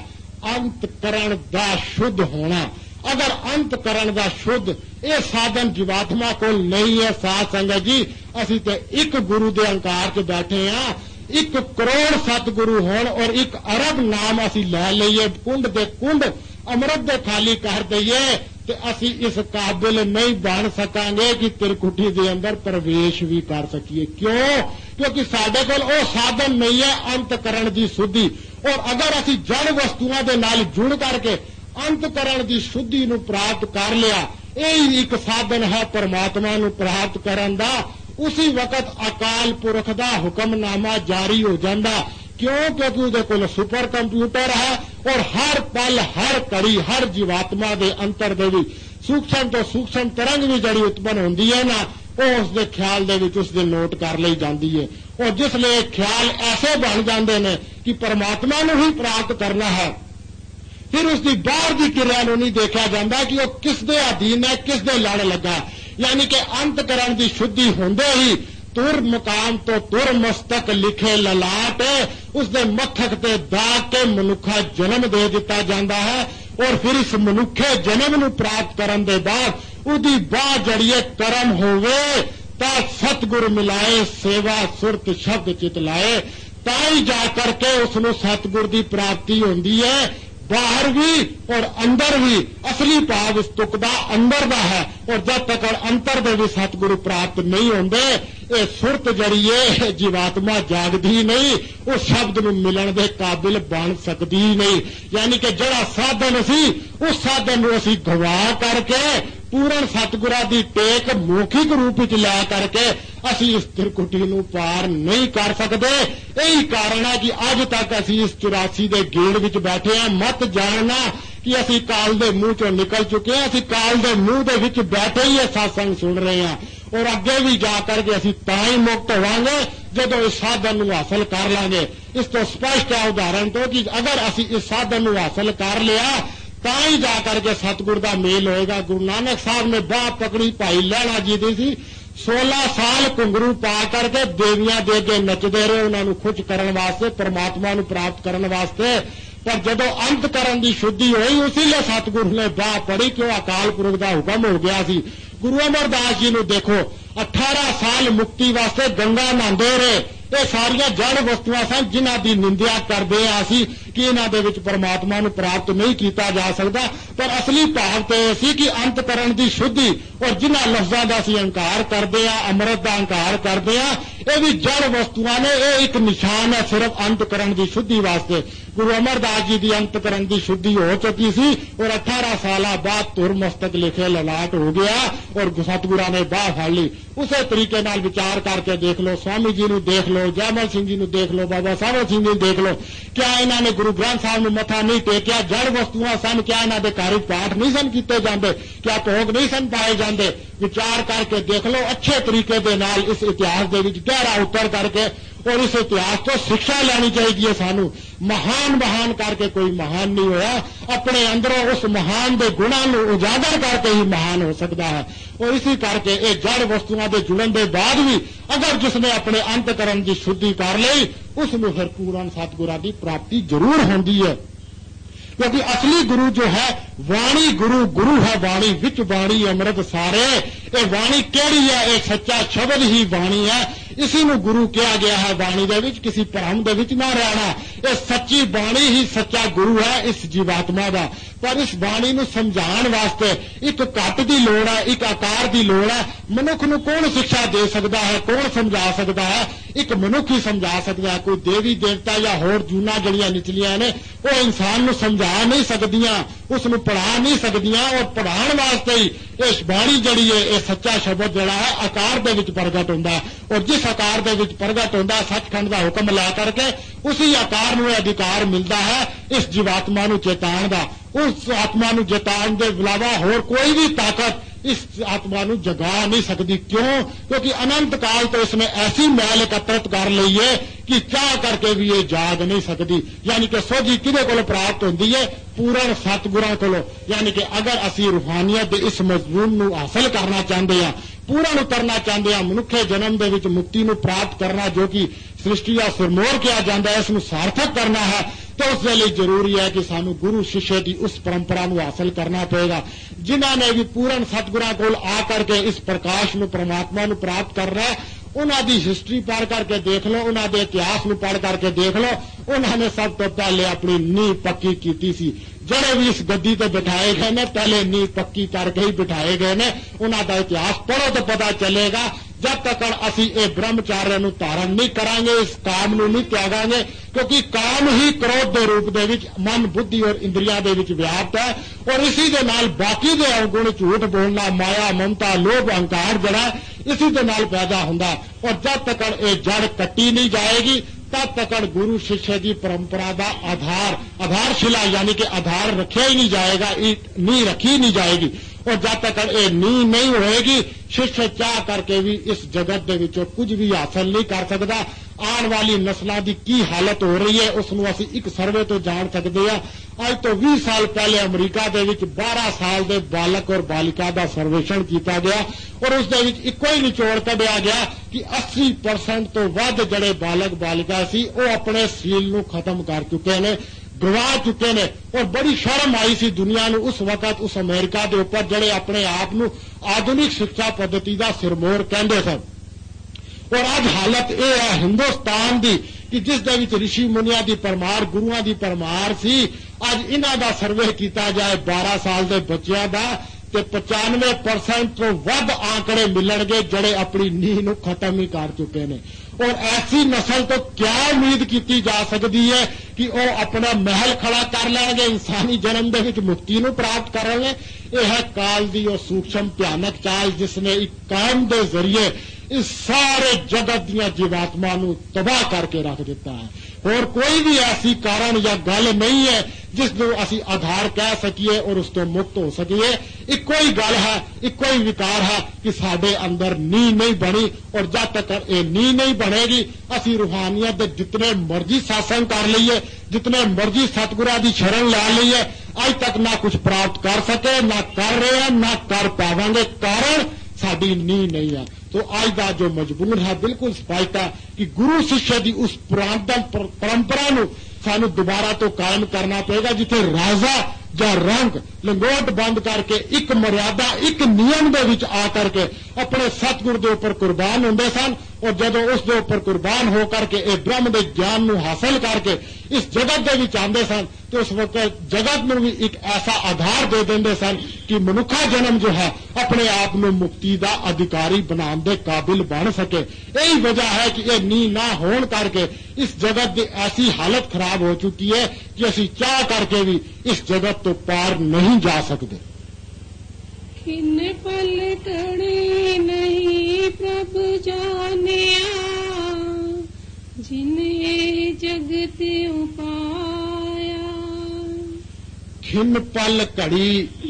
ਅੰਤਕਰਣ ਦਾ ਸ਼ੁੱਧ ਹੋਣਾ। ਅਗਰ ਅੰਤਕਰਣ ਦਾ ਸ਼ੁੱਧ ਇਹ ਸਾਧਨ ਜੀਵਾਤਮਾ ਕੋਲ ਨਹੀਂ ਹੈ, ਸਾਧ ਸੰਗਤ ਜੀ ਅਸੀਂ ਤੇ ਇੱਕ ਗੁਰੂ ਦੇ ਅੰਕਾਰ 'ਚ ਬੈਠੇ ਹਾਂ। ਇੱਕ ਕਰੋੜ ਸਤਿਗੁਰੂ ਹੋਣ ਔਰ ਇੱਕ ਅਰਬ ਨਾਮ ਅਸੀਂ ਲੈ ਲਈਏ, ਕੁੰਡ ਦੇ ਕੁੰਡ ਅੰਮ੍ਰਿਤ ਦੇ ਖਾਲੀ ਕਰ ਦਈਏ ਤੇ ਅਸੀਂ ਇਸ ਕਾਬਿਲ ਨਹੀਂ ਬਣ ਸਕਾਂਗੇ ਕਿ ਤਿਰਕੁਟੀ ਦੇ ਅੰਦਰ ਪ੍ਰਵੇਸ਼ ਵੀ ਕਰ ਸਕੀਏ। ਕਿਉਂ? ਕਿਉਂਕਿ ਸਾਡੇ ਕੋਲ ਉਹ ਸਾਧਨ ਨਹੀਂ ਹੈ ਅੰਤਕਰਣ ਦੀ ਸ਼ੁੱਧੀ। ਔਰ ਅਗਰ ਅਸੀਂ ਜੜ ਵਸਤੂਆਂ ਦੇ ਨਾਲ ਜੁੜ ਕਰਕੇ ਅੰਤਕਰਣ ਦੀ ਸ਼ੁੱਧੀ ਨੂੰ ਪ੍ਰਾਪਤ ਕਰ ਲਿਆ, ਇਹ ਇੱਕ ਸਾਧਨ ਹੈ ਪਰਮਾਤਮਾ ਨੂੰ ਪ੍ਰਾਪਤ ਕਰਨ ਦਾ। ਉਸੇ ਵਕਤ ਅਕਾਲ ਪੁਰਖ ਦਾ ਹੁਕਮਨਾਮਾ ਜਾਰੀ ਹੋ ਜਾਂਦਾ। ਕਿਉਂ? ਕਿਉਂਕਿ ਉਹਦੇ ਕੋਲ ਸੁਪਰ ਕੰਪਿਊਟਰ ਹੈ ਔਰ ਹਰ ਪਲ ਹਰ ਘੜੀ ਹਰ ਜੀਵਾਤਮਾ ਦੇ ਅੰਤਰ ਦੇ ਵਿੱਚ ਸੂਖਸ਼ਮ ਤੋਂ ਸੂਖਸ਼ਮ ਤਰੰਗ ਵੀ ਜਿਹੜੀ ਉਤਪਨ ਹੁੰਦੀ ਹੈ ਨਾ ਉਹ ਉਸ ਦੇ ਖਿਆਲ ਦੇ ਵਿੱਚ ਉਸ ਦੇ ਨੋਟ ਕਰ ਲਈ ਜਾਂਦੀ ਹੈ। ਔਰ ਜਿਸ ਲਈ ਖਿਆਲ ਐਸੇ ਬਣ ਜਾਂਦੇ ਨੇ ਕਿ ਪਰਮਾਤਮਾ ਨੂੰ ਹੀ ਪ੍ਰਾਪਤ ਕਰਨਾ ਹੈ, ਫਿਰ ਉਸ ਦੀ ਬਾਹਰ ਦੀ ਕਿਰਿਆ ਨੂੰ ਨਹੀਂ ਦੇਖਿਆ ਜਾਂਦਾ ਕਿ ਉਹ ਕਿਸ ਦੇ ਅਧੀਨ ਹੈ, ਕਿਸ ਦੇ ਲੜ ਲੱਗਾ। ਯਾਨੀ ਕਿ ਅੰਤਕਰਣ ਦੀ ਸ਼ੁੱਧੀ ਹੁੰਦੇ ਹੀ ਤੁਰ ਮਕਾਮ ਤੋਂ ਤੁਰ ਮਸਤਕ ਲਿਖੇ ਲਲਾਟ ਉਸ ਦੇ ਮੱਥਕ ਤੇ ਦਾਗ ਕੇ ਮਨੁੱਖਾ ਜਨਮ ਦੇ ਦਿੱਤਾ ਜਾਂਦਾ ਹੈ। ਔਰ ਫਿਰ ਇਸ ਮਨੁੱਖੇ ਜਨਮ ਨੂੰ ਪ੍ਰਾਪਤ ਕਰਨ ਦੇ ਬਾਅਦ ਉਹਦੀ ਬਾਹ ਜੜੀਏ ਕਰਮ ਹੋਵੇ ਤਾਂ ਸਤਿਗੁਰ ਮਿਲਾਏ, ਸੇਵਾ ਸੁਰਤ ਸ਼ਬਦ ਚਿਤ ਲਾਏ। ਤਾਂ ਹੀ ਜਾ ਕਰਕੇ ਉਸ ਨੂੰ ਸਤਿਗੁਰ ਦੀ ਪ੍ਰਾਪਤੀ ਹੁੰਦੀ ਹੈ। ਬਾਹਰ ਵੀ ਔਰ ਅੰਦਰ ਵੀ ਅਸਲੀ ਭਾਵ ਇਸ ਤੁਕ ਦਾ ਅੰਦਰ ਦਾ ਹੈ। ਔਰ ਜਦ ਤੱਕ ਅੰਤਰ ਦੇ ਵੀ ਸਤਿਗੁਰੂ ਪ੍ਰਾਪਤ ਨਹੀਂ ਹੁੰਦੇ, ਇਹ ਸੁਰਤ ਜਿਹੜੀ ਹੈ ਜੀਵਾਤਮਾ ਜਾਗਦੀ ਨਹੀਂ, ਉਹ ਸ਼ਬਦ ਨੂੰ ਮਿਲਣ ਦੇ ਕਾਬਿਲ ਬਣ ਸਕਦੀ ਨਹੀਂ। ਯਾਨੀ ਕਿ ਜਿਹੜਾ ਸਾਧਨ ਸੀ ਉਸ ਸਾਧਨ ਨੂੰ ਅਸੀਂ ਗਵਾ ਕਰਕੇ ਪੂਰਨ ਸਤਿਗੁਰਾਂ ਦੀ ਟੇਕ ਮੌਖਿਕ ਰੂਪ ਵਿੱਚ ਲੈ ਕਰਕੇ ਅਸੀਂ ਇਸ ਤਿਰਕੁਟੀ ਨੂੰ ਪਾਰ ਨਹੀਂ ਕਰ ਸਕਦੇ। ਇਹੀ ਕਾਰਨ ਹੈ ਕਿ ਅੱਜ ਤੱਕ ਅਸੀਂ ਇਸ ਚੁਰਾਸੀ ਦੇ ਗੇੜ ਵਿੱਚ ਬੈਠੇ ਹਾਂ। ਮਤ ਜਾਣਨਾ ਕਿ ਅਸੀਂ ਕਾਲ ਦੇ ਮੂੰਹ ਚੋਂ ਨਿਕਲ ਚੁੱਕੇ ਹਾਂ, ਅਸੀਂ ਕਾਲ ਦੇ ਮੂੰਹ ਦੇ ਵਿੱਚ ਬੈਠੇ ਹੀ ਇਹ ਸਤਸੰਗ ਸੁਣ ਰਹੇ ਹਾਂ। ਔਰ ਅੱਗੇ ਵੀ ਜਾ ਕਰਕੇ ਅਸੀਂ ਤਾਂ ਹੀ ਮੁਕਤ ਹੋਵਾਂਗੇ ਜਦੋਂ ਇਸ ਸਾਧਨ ਨੂੰ ਹਾਸਲ ਕਰ ਲਾਂਗੇ। ਇਸ ਤੋਂ ਸਪਸ਼ਟ ਹੈ ਉਦਾਹਰਣ ਤੋਂ ਕਿ ਅਗਰ ਅਸੀਂ ਇਸ ਸਾਧਨ ਨੂੰ ਹਾਸਲ ਕਰ ਲਿਆ ਤਾਂ ਹੀ ਜਾ ਕਰਕੇ ਸਤਿਗੁਰ ਦਾ ਮੇਲ ਹੋਏਗਾ। ਗੁਰੂ ਨਾਨਕ ਸਾਹਿਬ ਨੇ ਬਾਹ ਪਕੜੀ ਭਾਈ ਲਹਿਣਾ ਜੀ ਦੀ ਸੀ, ਸੋਲਾਂ ਸਾਲ ਘੁੰਗਰੂ ਪਾ ਕਰਕੇ ਦੇਵੀਆਂ ਦੇ ਅੱਗੇ ਨੱਚਦੇ ਰਹੇ ਉਹਨਾਂ ਨੂੰ ਖੁਸ਼ ਕਰਨ ਵਾਸਤੇ, ਪਰਮਾਤਮਾ ਨੂੰ ਪ੍ਰਾਪਤ ਕਰਨ ਵਾਸਤੇ। ਪਰ ਜਦੋਂ ਅੰਤ ਕਰਨ ਦੀ ਸ਼ੁੱਧੀ ਹੋਈ ਉਸੇ ਲਈ ਸਤਿਗੁਰੂ ਨੇ ਬਾਹ ਪੜੀ ਕਿਉਂ ਅਕਾਲ ਪੁਰਖ ਦਾ ਹੁਕਮ ਹੋ ਗਿਆ ਸੀ। ਗੁਰੂ ਅਮਰਦਾਸ ਜੀ ਨੂੰ ਦੇਖੋ, ਅਠਾਰਾਂ ਸਾਲ ਮੁਕਤੀ ਵਾਸਤੇ ਗੰਗਾ ਨਹਾਉਂਦੇ ਰਹੇ। ਇਹ ਸਾਰੀਆਂ ਜੜ ਵਸਤੂਆਂ ਸਨ ਜਿਨ੍ਹਾਂ ਦੀ ਨਿੰਦਿਆ ਕਰਦੇ ਆ ਅਸੀਂ ਕਿ ਇਹਨਾਂ ਦੇ ਵਿੱਚ ਪਰਮਾਤਮਾ ਨੂੰ ਪ੍ਰਾਪਤ ਨਹੀਂ ਕੀਤਾ ਜਾ ਸਕਦਾ। ਪਰ ਅਸਲੀ ਭਾਵ ਤੇ ਇਹ ਸੀ ਕਿ ਅੰਤ ਕਰਨ ਦੀ ਸ਼ੁੱਧੀ ਔਰ ਜਿਨ੍ਹਾਂ ਲਫ਼ਜ਼ਾਂ ਦਾ ਅਸੀਂ ਹੰਕਾਰ ਕਰਦੇ ਆ, ਅੰਮ੍ਰਿਤ ਦਾ ਹੰਕਾਰ ਕਰਦੇ ਆ, ਇਹ ਵੀ ਜੜ ਵਸਤੂਆਂ ਨੇ। ਇਹ ਇੱਕ ਨਿਸ਼ਾਨ ਹੈ ਸਿਰਫ ਅੰਤ ਕਰਨ ਦੀ ਸ਼ੁੱਧੀ ਵਾਸਤੇ। ਗੁਰੂ ਅਮਰਦਾਸ ਜੀ ਦੀ ਅੰਤ ਕਰਨ ਦੀ ਸ਼ੁੱਧੀ ਹੋ ਚੁੱਕੀ ਸੀ ਔਰ ਅਠਾਰਾਂ ਸਾਲਾਂ ਬਾਅਦ ਧੁਰ ਮਸਤਕ ਲਿਖੇ ਲਲਾਟ ਹੋ ਗਿਆ ਔਰ ਸਤਿਗੁਰਾਂ ਨੇ ਬਾਹ ਫੜ ਲਈ। ਉਸੇ ਤਰੀਕੇ ਨਾਲ ਵਿਚਾਰ ਕਰਕੇ ਦੇਖ ਲਓ, ਸਵਾਮੀ ਜੀ ਨੂੰ ਦੇਖ ਲਓ, ਜੈਮਲ ਸਿੰਘ ਜੀ ਨੂੰ ਦੇਖ ਲਓ, ਬਾਬਾ ਸਾਹਿਬ ਸਿੰਘ ਜੀ ਨੂੰ ਦੇਖ ਲਓ। ਕਿਆ ਇਹਨਾਂ ਨੇ ਗੁਰੂ ਗ੍ਰੰਥ ਸਾਹਿਬ ਨੂੰ ਮੱਥਾ ਨਹੀਂ ਟੇਕਿਆ? ਜੜ ਵਸਤੂਆਂ ਸਨ। ਕਿਆ ਇਹਨਾਂ ਦੇ ਘਰ ਪਾਠ ਨਹੀਂ ਸਨ ਕੀਤੇ ਜਾਂਦੇ? ਕਿਆ ਭੋਗ ਨਹੀਂ ਸਨ ਪਾਏ ਜਾਂਦੇ? ਵਿਚਾਰ ਕਰਕੇ ਦੇਖ ਲਓ ਅੱਛੇ ਤਰੀਕੇ ਦੇ ਨਾਲ ਇਸ ਇਤਿਹਾਸ ਦੇ ਵਿੱਚ ਗਹਿਰਾ ਉਤਰ ਕਰਕੇ। ਔਰ ਇਸ ਇਤਿਹਾਸ ਤੋਂ ਸਿੱਖਿਆ ਲੈਣੀ ਚਾਹੀਦੀ ਹੈ ਸਾਨੂੰ। ਮਹਾਨ ਮਹਾਨ ਕਰਕੇ ਕੋਈ ਮਹਾਨ ਨਹੀਂ ਹੋਇਆ, ਆਪਣੇ ਅੰਦਰੋਂ ਉਸ ਮਹਾਨ ਦੇ ਗੁਣਾਂ ਨੂੰ ਉਜਾਗਰ ਕਰਕੇ ਹੀ ਮਹਾਨ ਹੋ ਸਕਦਾ ਹੈ। ਔਰ ਇਸੇ ਕਰਕੇ ਇਹ ਜੜ ਵਸਤੂਆਂ ਦੇ ਜੁੜਨ ਦੇ ਬਾਅਦ ਵੀ ਅਗਰ ਜਿਸਨੇ ਆਪਣੇ ਅੰਤਕਰਨ ਦੀ ਸ਼ੁੱਧੀ ਕਰ ਲਈ ਉਸ ਨੂੰ ਫਿਰ ਪੂਰਨ ਸਤਿਗੁਰਾਂ ਦੀ ਪ੍ਰਾਪਤੀ ਜ਼ਰੂਰ ਹੁੰਦੀ ਹੈ। क्योंकि असली गुरु जो है वाणी गुरु गुरु है वाणी विच वाणी अमृत सारे। ये वाणी केड़ी है? ये सच्चा शब्द ही वाणी है। इसी ਨੂੰ ਗੁਰੂ ਕਿਹਾ ਗਿਆ ਹੈ। ਬਾਣੀ ਦੇ ਵਿੱਚ ਕਿਸੇ ਭਰਮ ਦੇ ਵਿੱਚ ਨਾ ਰਹਿਣਾ। ਇਹ ਸੱਚੀ ਬਾਣੀ ਹੀ ਸੱਚਾ ਗੁਰੂ ਹੈ ਇਸ ਜੀਵਾਤਮਾ ਦਾ। ਪਰ ਇਸ ਬਾਣੀ ਨੂੰ ਸਮਝਾਉਣ ਵਾਸਤੇ ਇੱਕ ਘੱਟ ਦੀ ਲੋੜ ਹੈ, ਇੱਕ ਆਕਾਰ ਦੀ ਲੋੜ ਹੈ। ਮਨੁੱਖ ਨੂੰ ਕੌਣ ਸਿੱਖਿਆ ਦੇ ਸਕਦਾ ਹੈ? ਕੌਣ ਸਮਝਾ ਸਕਦਾ ਹੈ? ਇੱਕ ਮਨੁੱਖ ਹੀ ਸਮਝਾ ਸਕਦਾ ਹੈ। ਕੋਈ ਦੇਵੀ ਦੇਵਤਾ ਜਾਂ ਹੋਰ ਜੂਨਾ ਜਿਹੜੀਆਂ ਨਿਚਲੀਆਂ ਨੇ ਉਹ ਇਨਸਾਨ ਨੂੰ ਸਮਝਾ ਨਹੀਂ ਸਕਦੀਆਂ, ਉਸ ਨੂੰ ਪੜ੍ਹਾ ਨਹੀਂ ਸਕਦੀਆਂ। ਔਰ ਪੜ੍ਹਾਉਣ ਵਾਸਤੇ ਹੀ ਇਹ ਬਾਣੀ ਜਿਹੜੀ ਹੈ ਇਹ ਸੱਚਾ ਸ਼ਬਦ ਜਿਹੜਾ ਹੈ ਆਕਾਰ ਦੇ ਵਿੱਚ ਪ੍ਰਗਟ ਹੁੰਦਾ ਹੈ। ਔਰ ਜਿਸ ਆਕਾਰ ਦੇ ਵਿੱਚ ਪ੍ਰਗਟ ਹੁੰਦਾ ਸੱਚਖੰਡ ਦਾ ਹੁਕਮ ਲੈ ਕਰਕੇ ਉਸੇ ਆਕਾਰ ਨੂੰ ਅਧਿਕਾਰ ਮਿਲਦਾ ਹੈ ਇਸ ਜੀਵਾਤਮਾ ਨੂੰ ਚੇਤਾਉਣ ਦਾ। ਉਸ ਆਤਮਾ ਨੂੰ ਚੇਤਾਉਣ ਦੇ ਇਲਾਵਾ ਹੋਰ ਕੋਈ ਵੀ ਤਾਕਤ इस आत्मा ਨੂੰ जगा नहीं सकती। क्यों? क्योंकि अनंत काल तो इसने ऐसी मैल एकत्रित कर ली है कि चाह करके भी ये जाग नहीं सकती। यानी कि सोझी किदे कोलों प्राप्त होती है? पूर्ण सतगुरां कोलों। यानी कि अगर असी रूहानियत दे इस मजमून नूं हासिल करना चाहते हैं, पूर्ण उतरना चाहते हैं, मनुखे जन्म दे विच मुक्ति नूं प्राप्त करना जो कि सृष्टि का सिरमौर किया जाता है, इसनूं सार्थक करना है तो उस लिए जरूरी है कि सानू गुरु शिष्य की उस परंपरा को हासिल करना पड़ेगा जिन्होंने भी पूर्ण सतगुरां कोल आकर के इस प्रकाश में परमात्मा को प्राप्त कर रहा है। उन्होंने हिस्टरी पढ़ करके देख लो, उन्होंने इतिहास में पढ़ करके देख लो। उन्होंने सब तो पहले अपनी नींह पक्की की सी। जड़े भी इस गद्दी ते बिठाए गए ने पहले नींह पक्की करके ही बिठाए गए ने। उन्होंने इतिहास पढ़ो तो पता चलेगा। जब तक असी ए ब्रह्मचार्य नूं धारण नहीं करांगे, इस काम नूं नहीं त्यागांगे, क्योंकि काम ही क्रोध के रूप दे विच मन बुद्धि और इंद्रियां दे विच व्याप्त है। और इसी दे नाल बाकी दे अवगुण झूठ बोलना, माया ममता लोभ अहंकार जड़ा इसी दे नाल पैदा हुंदा। और जब तक ये जड़ कट्टी नहीं जाएगी तब तक गुरु शिष्य की परंपरा का आधार आधारशिला यानी कि आधार रखा ही नहीं जाएगा, नींह रखी नहीं जाएगी। और जब तक ये नींह नहीं होएगी शिष्य चाह करके भी इस जगत के विचों कुछ भी हासिल नहीं कर सकता। आने वाली नस्लों की की हालत हो रही है उसनूं असीं एक सर्वे तो जान सकते हैं। अज तो बीस साल पहले अमरीका दे विच बारह साल के बालक और बालिका का सर्वेक्षण किया गया और उस दे विच इक्को ही निचोड़ कढ़िया गया कि अस्सी परसेंट तो वध जड़े बालक बालिका सी वो अपने सील नूं खत्म कर चुके हैं, गवा चुके हैं। और बड़ी शर्म आई सी दुनिया नूं उस वक्त उस अमेरिका के उपर जड़े अपने आप नूं आधुनिक शिक्षा पद्धति का सिरमौर कहते सन। और अज हालत यह है हिंदुस्तान की ਕਿ ਜਿਸ ਦੇ ਵਿੱਚ ਰਿਸ਼ੀ ਮੁਨੀਆਂ ਦੀ ਪਰਮਾਰ, ਗੁਰੂਆਂ ਦੀ ਪਰਮਾਰ ਸੀ, ਅੱਜ ਇਹਨਾਂ ਦਾ ਸਰਵੇ ਕੀਤਾ ਜਾਏ ਬਾਰਾਂ ਸਾਲ ਦੇ ਬੱਚਿਆਂ ਦਾ ਤੇ ਪਚਾਨਵੇਂ ਪਰਸੈਂਟ ਤੋਂ ਵੱਧ ਆંકੜੇ ਮਿਲਣਗੇ ਜਿਹੜੇ ਆਪਣੀ ਨੀਂਹ ਨੂੰ ਖਤਮ ਹੀ ਕਰ ਚੁੱਕੇ ਨੇ। ਔਰ ਐਸੀ ਨਸਲ ਤੋਂ ਕਿਆ ਉਮੀਦ ਕੀਤੀ ਜਾ ਸਕਦੀ ਹੈ ਕਿ ਉਹ ਆਪਣਾ ਮਹਿਲ ਖੜਾ ਕਰ ਲੈਣਗੇ, ਇਨਸਾਨੀ ਜਨਮ ਦੇ ਵਿੱਚ ਮੁਕਤੀ ਨੂੰ ਪ੍ਰਾਪਤ ਕਰਨਗੇ। ਇਹ ਹੈ ਕਾਲ ਦੀ ਉਹ ਸੂਖਸ਼ਮ ਭਿਆਨਕ ਚਾਲ ਜਿਸ ਨੇ ਇੱਕ ਕਾਮ ਦੇ ਜ਼ਰੀਏ ਇਸ ਸਾਰੇ ਜਗਤ ਦੀਆਂ ਜੀਵਾਤਮਾ ਨੂੰ ਤਬਾਹ ਕਰਕੇ ਰੱਖ ਦਿੱਤਾ ਹੈ। ਹੋਰ ਕੋਈ ਵੀ ਐਸੀ ਕਾਰਨ ਜਾਂ ਗੱਲ ਨਹੀਂ ਹੈ ਜਿਸ ਨੂੰ ਅਸੀਂ ਆਧਾਰ ਕਹਿ ਸਕੀਏ ਔਰ ਉਸ ਤੋਂ ਮੁਕਤ ਹੋ ਸਕੀਏ। ਇੱਕੋ ਹੀ ਗੱਲ ਹੈ, ਇੱਕੋ ਹੀ ਵਿਕਾਰ ਹੈ ਕਿ ਸਾਡੇ ਅੰਦਰ ਨੀਂਹ ਨਹੀਂ ਬਣੀ, ਔਰ ਜਦ ਤੱਕ ਇਹ ਨੀਂਹ ਨਹੀਂ ਬਣੇਗੀ ਅਸੀਂ ਰੂਹਾਨੀਅਤ ਦੇ ਜਿਤਨੇ ਮਰਜ਼ੀ ਸਾਸਨ ਕਰ ਲਈਏ, ਜਿਤਨੇ ਮਰਜ਼ੀ ਸਤਿਗੁਰਾਂ ਦੀ ਸ਼ਰਨ ਲੈ ਲਈਏ, ਅੱਜ ਤੱਕ ਨਾ ਕੁਝ ਪ੍ਰਾਪਤ ਕਰ ਸਕੇ, ਨਾ ਕਰ ਰਹੇ ਹਾਂ, ਨਾ ਕਰ ਪਾਵਾਂਗੇ। ਕਾਰਨ ਸਾਡੀ ਨੀਂਹ ਨਹੀਂ ਹੈ। तो आज का जो मजबूर है बिल्कुल स्पष्ट है कि गुरु शिष्य की उस पुरातन परंपरा नूं सानू दोबारा तो कायम करना पड़ेगा, जिथे राजा ਜਾਂ रंग लंगोट बंद करके एक मर्यादा एक नियम दे विच आ करके अपने सतगुर दे उपर कुर्बान होंदे सन। और जदों उस दे उपर कुर्बान हो करके ए ब्रह्म दे ज्ञान नूं हासिल करके इस जगत दे विच आंदे सन तो उस वक्त जगत नूं भी एक ऐसा आधार दे देंदे सन कि मनुखा जन्म जो है अपने आप नूं मुक्ति दा अधिकारी बनाने दे काबिल बन सके। यही वजह है कि यह नींह ना होने करके इस जगत की ऐसी हालत खराब हो चुकी है कि असी चाह करके भी इस जगत तो पार नहीं जा सकते। खिन पल कड़ी नहीं प्रभु जानिया जिन्हें जगत उपाया। खिन पल कड़ी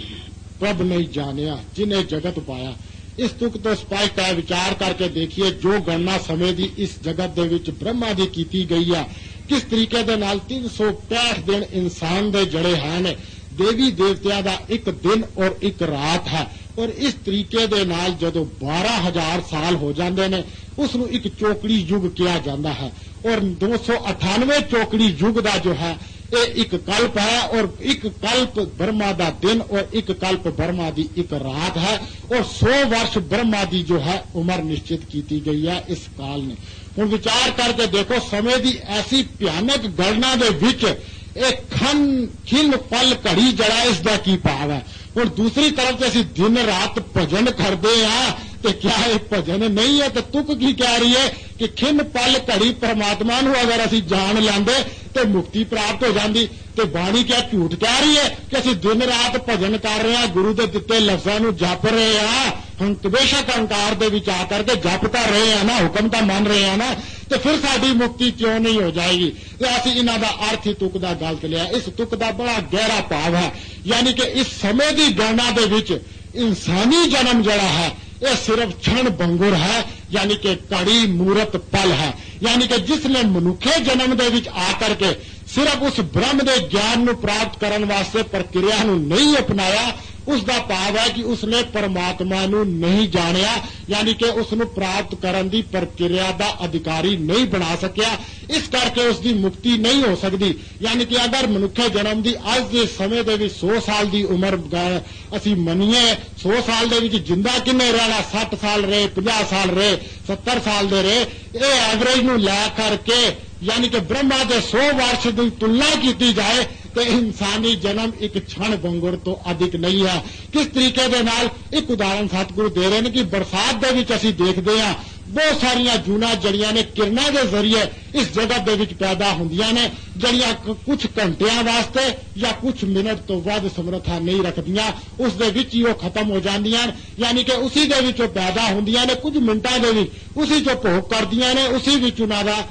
प्रभु नहीं जानिया जिन्हें जगत उपाया। इस तुक तो स्पष्ट है, विचार करके देखिए जो गणना समय की इस जगत दे विच ब्रह्मा दी कीती गई है, किस तरीके दे नाल तीन सौ पैंठ दिन इंसान दे जड़े हैं, देवी देवतियां दा एक दिन और एक रात है। और इस तरीके दे नाल जदों बारह हजार साल हो जाते हैं उसनूं एक चौकड़ी युग किया जाता है। और दो सौ अठानवे चौकड़ी युग का जो है ये एक कल्प है, और एक कल्प ब्रह्मा दा दिन और एक कल्प ब्रह्मा दी एक रात है। और सौ वर्ष ब्रह्मा दी जो है उम्र निश्चित की गई है इस काल ने। हुण विचार करके देखो समय की ऐसी भयानक गणना दे विच एक खन खिन पल घड़ी जड़ा इसका की भाव है। और दूसरी तरफ से असी दिन रात भजन करते हैं तो क्या ये भजन नहीं है? तो तुक की कह रही है कि खिन पल घड़ी परमात्मा नूं अगर असी जान लेंदे तो मुक्ति प्राप्त हो जाती। तो बाणी क्या झूठ कह रही है कि असी दिन रात भजन कर रहे हैं, गुरु के दिते लफ्जां नूं जप रहे हैं, हम बेशक अहंकार दे विच आ करके जप कर रहे हैं ना, हुक्म तो मन रहे हैं ना, तो फिर साडी मुक्ति क्यों नहीं हो जाएगी? तो असी इन्हां दा अर्थ ही तुक दा गलत लिया। इस तुक दा बड़ा गहरा भाव है, यानी कि इस समय की गणना दे विच इंसानी जन्म जड़ा है यह सिर्फ क्षण भंगुर है, यानी कि कड़ी मूरत पल है। यानी कि जिसने मनुखे जन्म दे विच आकर के सिर्फ उस ब्रह्म दे ज्ञान नूं प्राप्त करने वास्ते प्रक्रिया नूं नहीं अपनाया, उसका भाव है कि उसने परमात्मा नूं नहीं जानिया, यानी कि उसनूं प्राप्त करने की प्रक्रिया का अधिकारी नहीं बना सकिया। इस करके उसकी मुक्ति नहीं हो सकती। यानी कि अगर मनुखे जन्म की अज के समय के सौ साल की उम्र असी मनीए, सौ साल के विच जिंदा किन्ने रहना, सठ साल रहे, पचास साल रहे, सत्तर साल दे रहे, ये एवरेज नूं लै करके यानी कि ब्रह्मा के सौ वर्ष की तुलना की जाए तो इंसानी जन्म एक क्षण भंगुर तो अधिक नहीं है। किस तरीके दे नाल एक उदाहरण सतगुरु दे रहे हैं कि बरसात दे विच असीं देखदे हां बहुत सारिया जूना जड़ियां ने किरणा के जरिए इस जगत दे विच पैदा होंदियां ने, जड़ियां कुछ घंटियां वास्ते या कुछ मिनट तो वध समर्था नहीं रखदियां, उस दे विच ही वो खत्म हो जांदियां। यानी कि उसी दे विच पैदा होंदियां ने, कुछ मिनटां दे विच उसी चो भोग करदियां ने, उसी विच उन्हां दा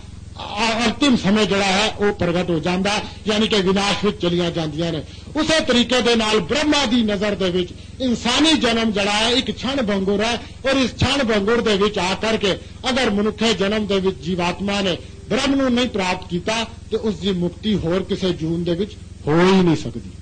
अंतिम समय जड़ा है वो प्रगट हो जाता, यानी कि विनाश में चलिया जांदियां ने। उस तरीके दे नाल ब्रह्मा दी नजर दे विच इंसानी जन्म जड़ा है एक क्षण भंगुर है। और इस क्षण भंगुर दे विच आकर के अगर मनुखे जन्म दे विच जीवात्मा ने ब्रह्म नूं नहीं प्राप्त किया तो उसकी मुक्ति होर किसी जून दे विच हो ही नहीं सकती।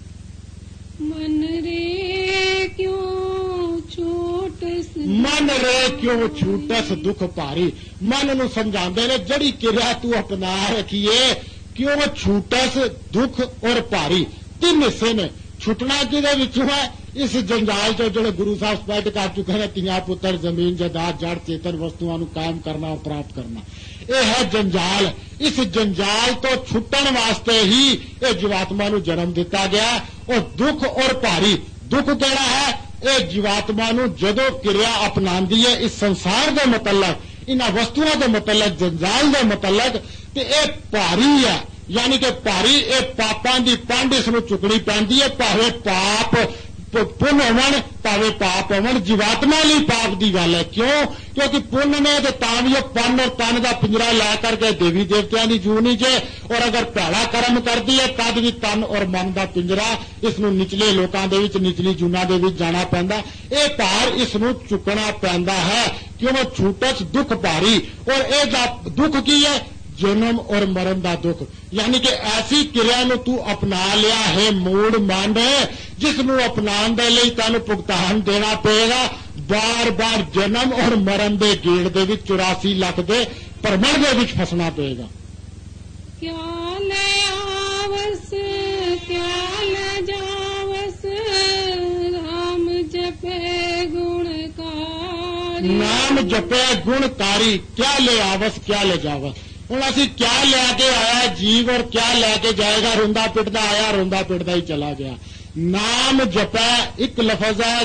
मन रे क्यों छूटस मन रे क्यों छूटस दुख भारी। मन नूं समझांदे ने जड़ी किरिया तू अपना रखिए क्यों छूटस दुख और भारी। तीन हिस्से ने, छुटना किहदे विचों है? ਇਸ ਜੰਜਾਲ ਤੋਂ ਜਿਹੜੇ ਗੁਰੂ ਸਾਹਿਬ ਸਪਸ਼ਟ ਕਰ ਚੁੱਕੇ ਨੇ, ਧੀਆਂ ਪੁੱਤਰ ਜ਼ਮੀਨ ਜਾਇਦਾਦ ਜੜ ਚੇਤਨ ਵਸਤੂਆਂ ਨੂੰ ਕਾਇਮ ਕਰਨਾ ਔਰ ਪ੍ਰਾਪਤ ਕਰਨਾ, ਇਹ ਹੈ ਜੰਜਾਲ। ਇਸ ਜੰਜਾਲ ਤੋਂ ਛੁੱਟਣ ਵਾਸਤੇ ਹੀ ਇਹ ਜੀਵਾਤਮਾ ਨੂੰ ਜਨਮ ਦਿੱਤਾ ਗਿਆ। ਉਹ ਦੁੱਖ ਔਰ ਭਾਰੀ ਦੁੱਖ ਕਿਹੜਾ ਹੈ? ਇਹ ਜੀਵਾਤਮਾ ਨੂੰ ਜਦੋਂ ਕਿਰਿਆ ਅਪਣਾਉਂਦੀ ਹੈ ਇਸ ਸੰਸਾਰ ਦੇ ਮੁਤਲਕ, ਇਹਨਾਂ ਵਸਤੂਆਂ ਦੇ ਮੁਤਲਕ, ਜੰਜਾਲ ਦੇ ਮੁਤਲਕ, ਤੇ ਇਹ ਭਾਰੀ ਹੈ, ਯਾਨੀ ਕਿ ਭਾਰੀ, ਇਹ ਪਾਪਾਂ ਦੀ ਪੰਡ ਇਸ ਨੂੰ ਚੁੱਕਣੀ ਪੈਂਦੀ ਹੈ, ਭਾਵੇਂ ਪਾਪ ਪੁੰਨ ਹੋਵਣ ਭਾਵੇਂ ਪਾਪ ਹੋਵਣ। ਜੀਵਾਤਮਾ ਲਈ ਪਾਪ ਦੀ ਗੱਲ ਹੈ, ਕਿਉਂ? ਕਿਉਂਕਿ ਪੁੰਨ ਨੇ ਤੇ ਤਾਂ ਵੀ ਉਹ ਪੰਨ ਔਰ ਤਨ ਦਾ ਪਿੰਜਰਾ ਲੈ ਕਰਕੇ ਦੇਵੀ ਦੇਵਤਿਆਂ ਦੀ ਜੂਨੀ 'ਚ, ਔਰ ਅਗਰ ਭੈੜਾ ਕਰਮ ਕਰਦੀ ਹੈ ਤਦ ਵੀ ਤਨ ਔਰ ਮਨ ਦਾ ਪਿੰਜਰਾ ਇਸ ਨੂੰ ਨਿਚਲੇ ਲੋਕਾਂ ਦੇ ਵਿੱਚ, ਨਿਚਲੀ ਜੂਨਾਂ ਦੇ ਵਿੱਚ ਜਾਣਾ ਪੈਂਦਾ। ਇਹ ਭਾਰ ਇਸ ਨੂੰ ਚੁੱਕਣਾ ਪੈਂਦਾ ਹੈ, ਕਿਉਂ? ਛੂਟਛ ਦੁੱਖ ਭਾਰੀ। ਔਰ ਇਹਦਾ ਦੁੱਖ ਕੀ ਹੈ? ਜਨਮ ਔਰ ਮਰਨ ਦਾ ਦੁੱਖ। ਯਾਨੀ ਕਿ ਐਸੀ ਕਿਰਿਆ ਨੂੰ ਤੂੰ ਅਪਣਾ ਲਿਆ ਹੈ ਮੂੜ ਮੰਡ, ਜਿਸ ਨੂੰ ਅਪਣਾਉਣ ਦੇ ਲਈ ਤੈਨੂੰ ਭੁਗਤਾਨ ਦੇਣਾ ਪਏਗਾ। ਬਾਰ-ਬਾਰ ਜਨਮ ਔਰ ਮਰਨ ਦੇ ਗੇੜ ਦੇ ਵਿੱਚ ਚੁਰਾਸੀ ਲੱਖ ਦੇ ਭਰਮਣ ਦੇ ਵਿੱਚ ਫਸਣਾ ਪਏਗਾ। ਕਿਆ ਲੈ ਆਵਸ ਕਿਆ ਲੈ ਜਾਵਸ, ਨਾਮ ਜਪੇ ਗੁਣਕਾਰੀ। ਨਾਮ ਜਪੇ ਗੁਣਕਾਰੀ, ਕਿਆ ਲੈ ਆਵਸ ਕਿਆ ਲੈ ਜਾਵਸ। ਹੁਣ ਅਸੀਂ ਕਿਆ ਲੈ ਕੇ ਆਇਆ ਜੀਵ ਔਰ ਕਿਆ ਲੈ ਕੇ ਜਾਏਗਾ? ਰੋਂਦਾ ਪਿੱਟਦਾ ਆਇਆ, ਰੋਂਦਾ ਪਿੱਟਦਾ ਹੀ ਚਲਾ ਗਿਆ। ਨਾਮ ਜਪੈ ਇੱਕ ਲਫ਼ਜ਼ ਹੈ,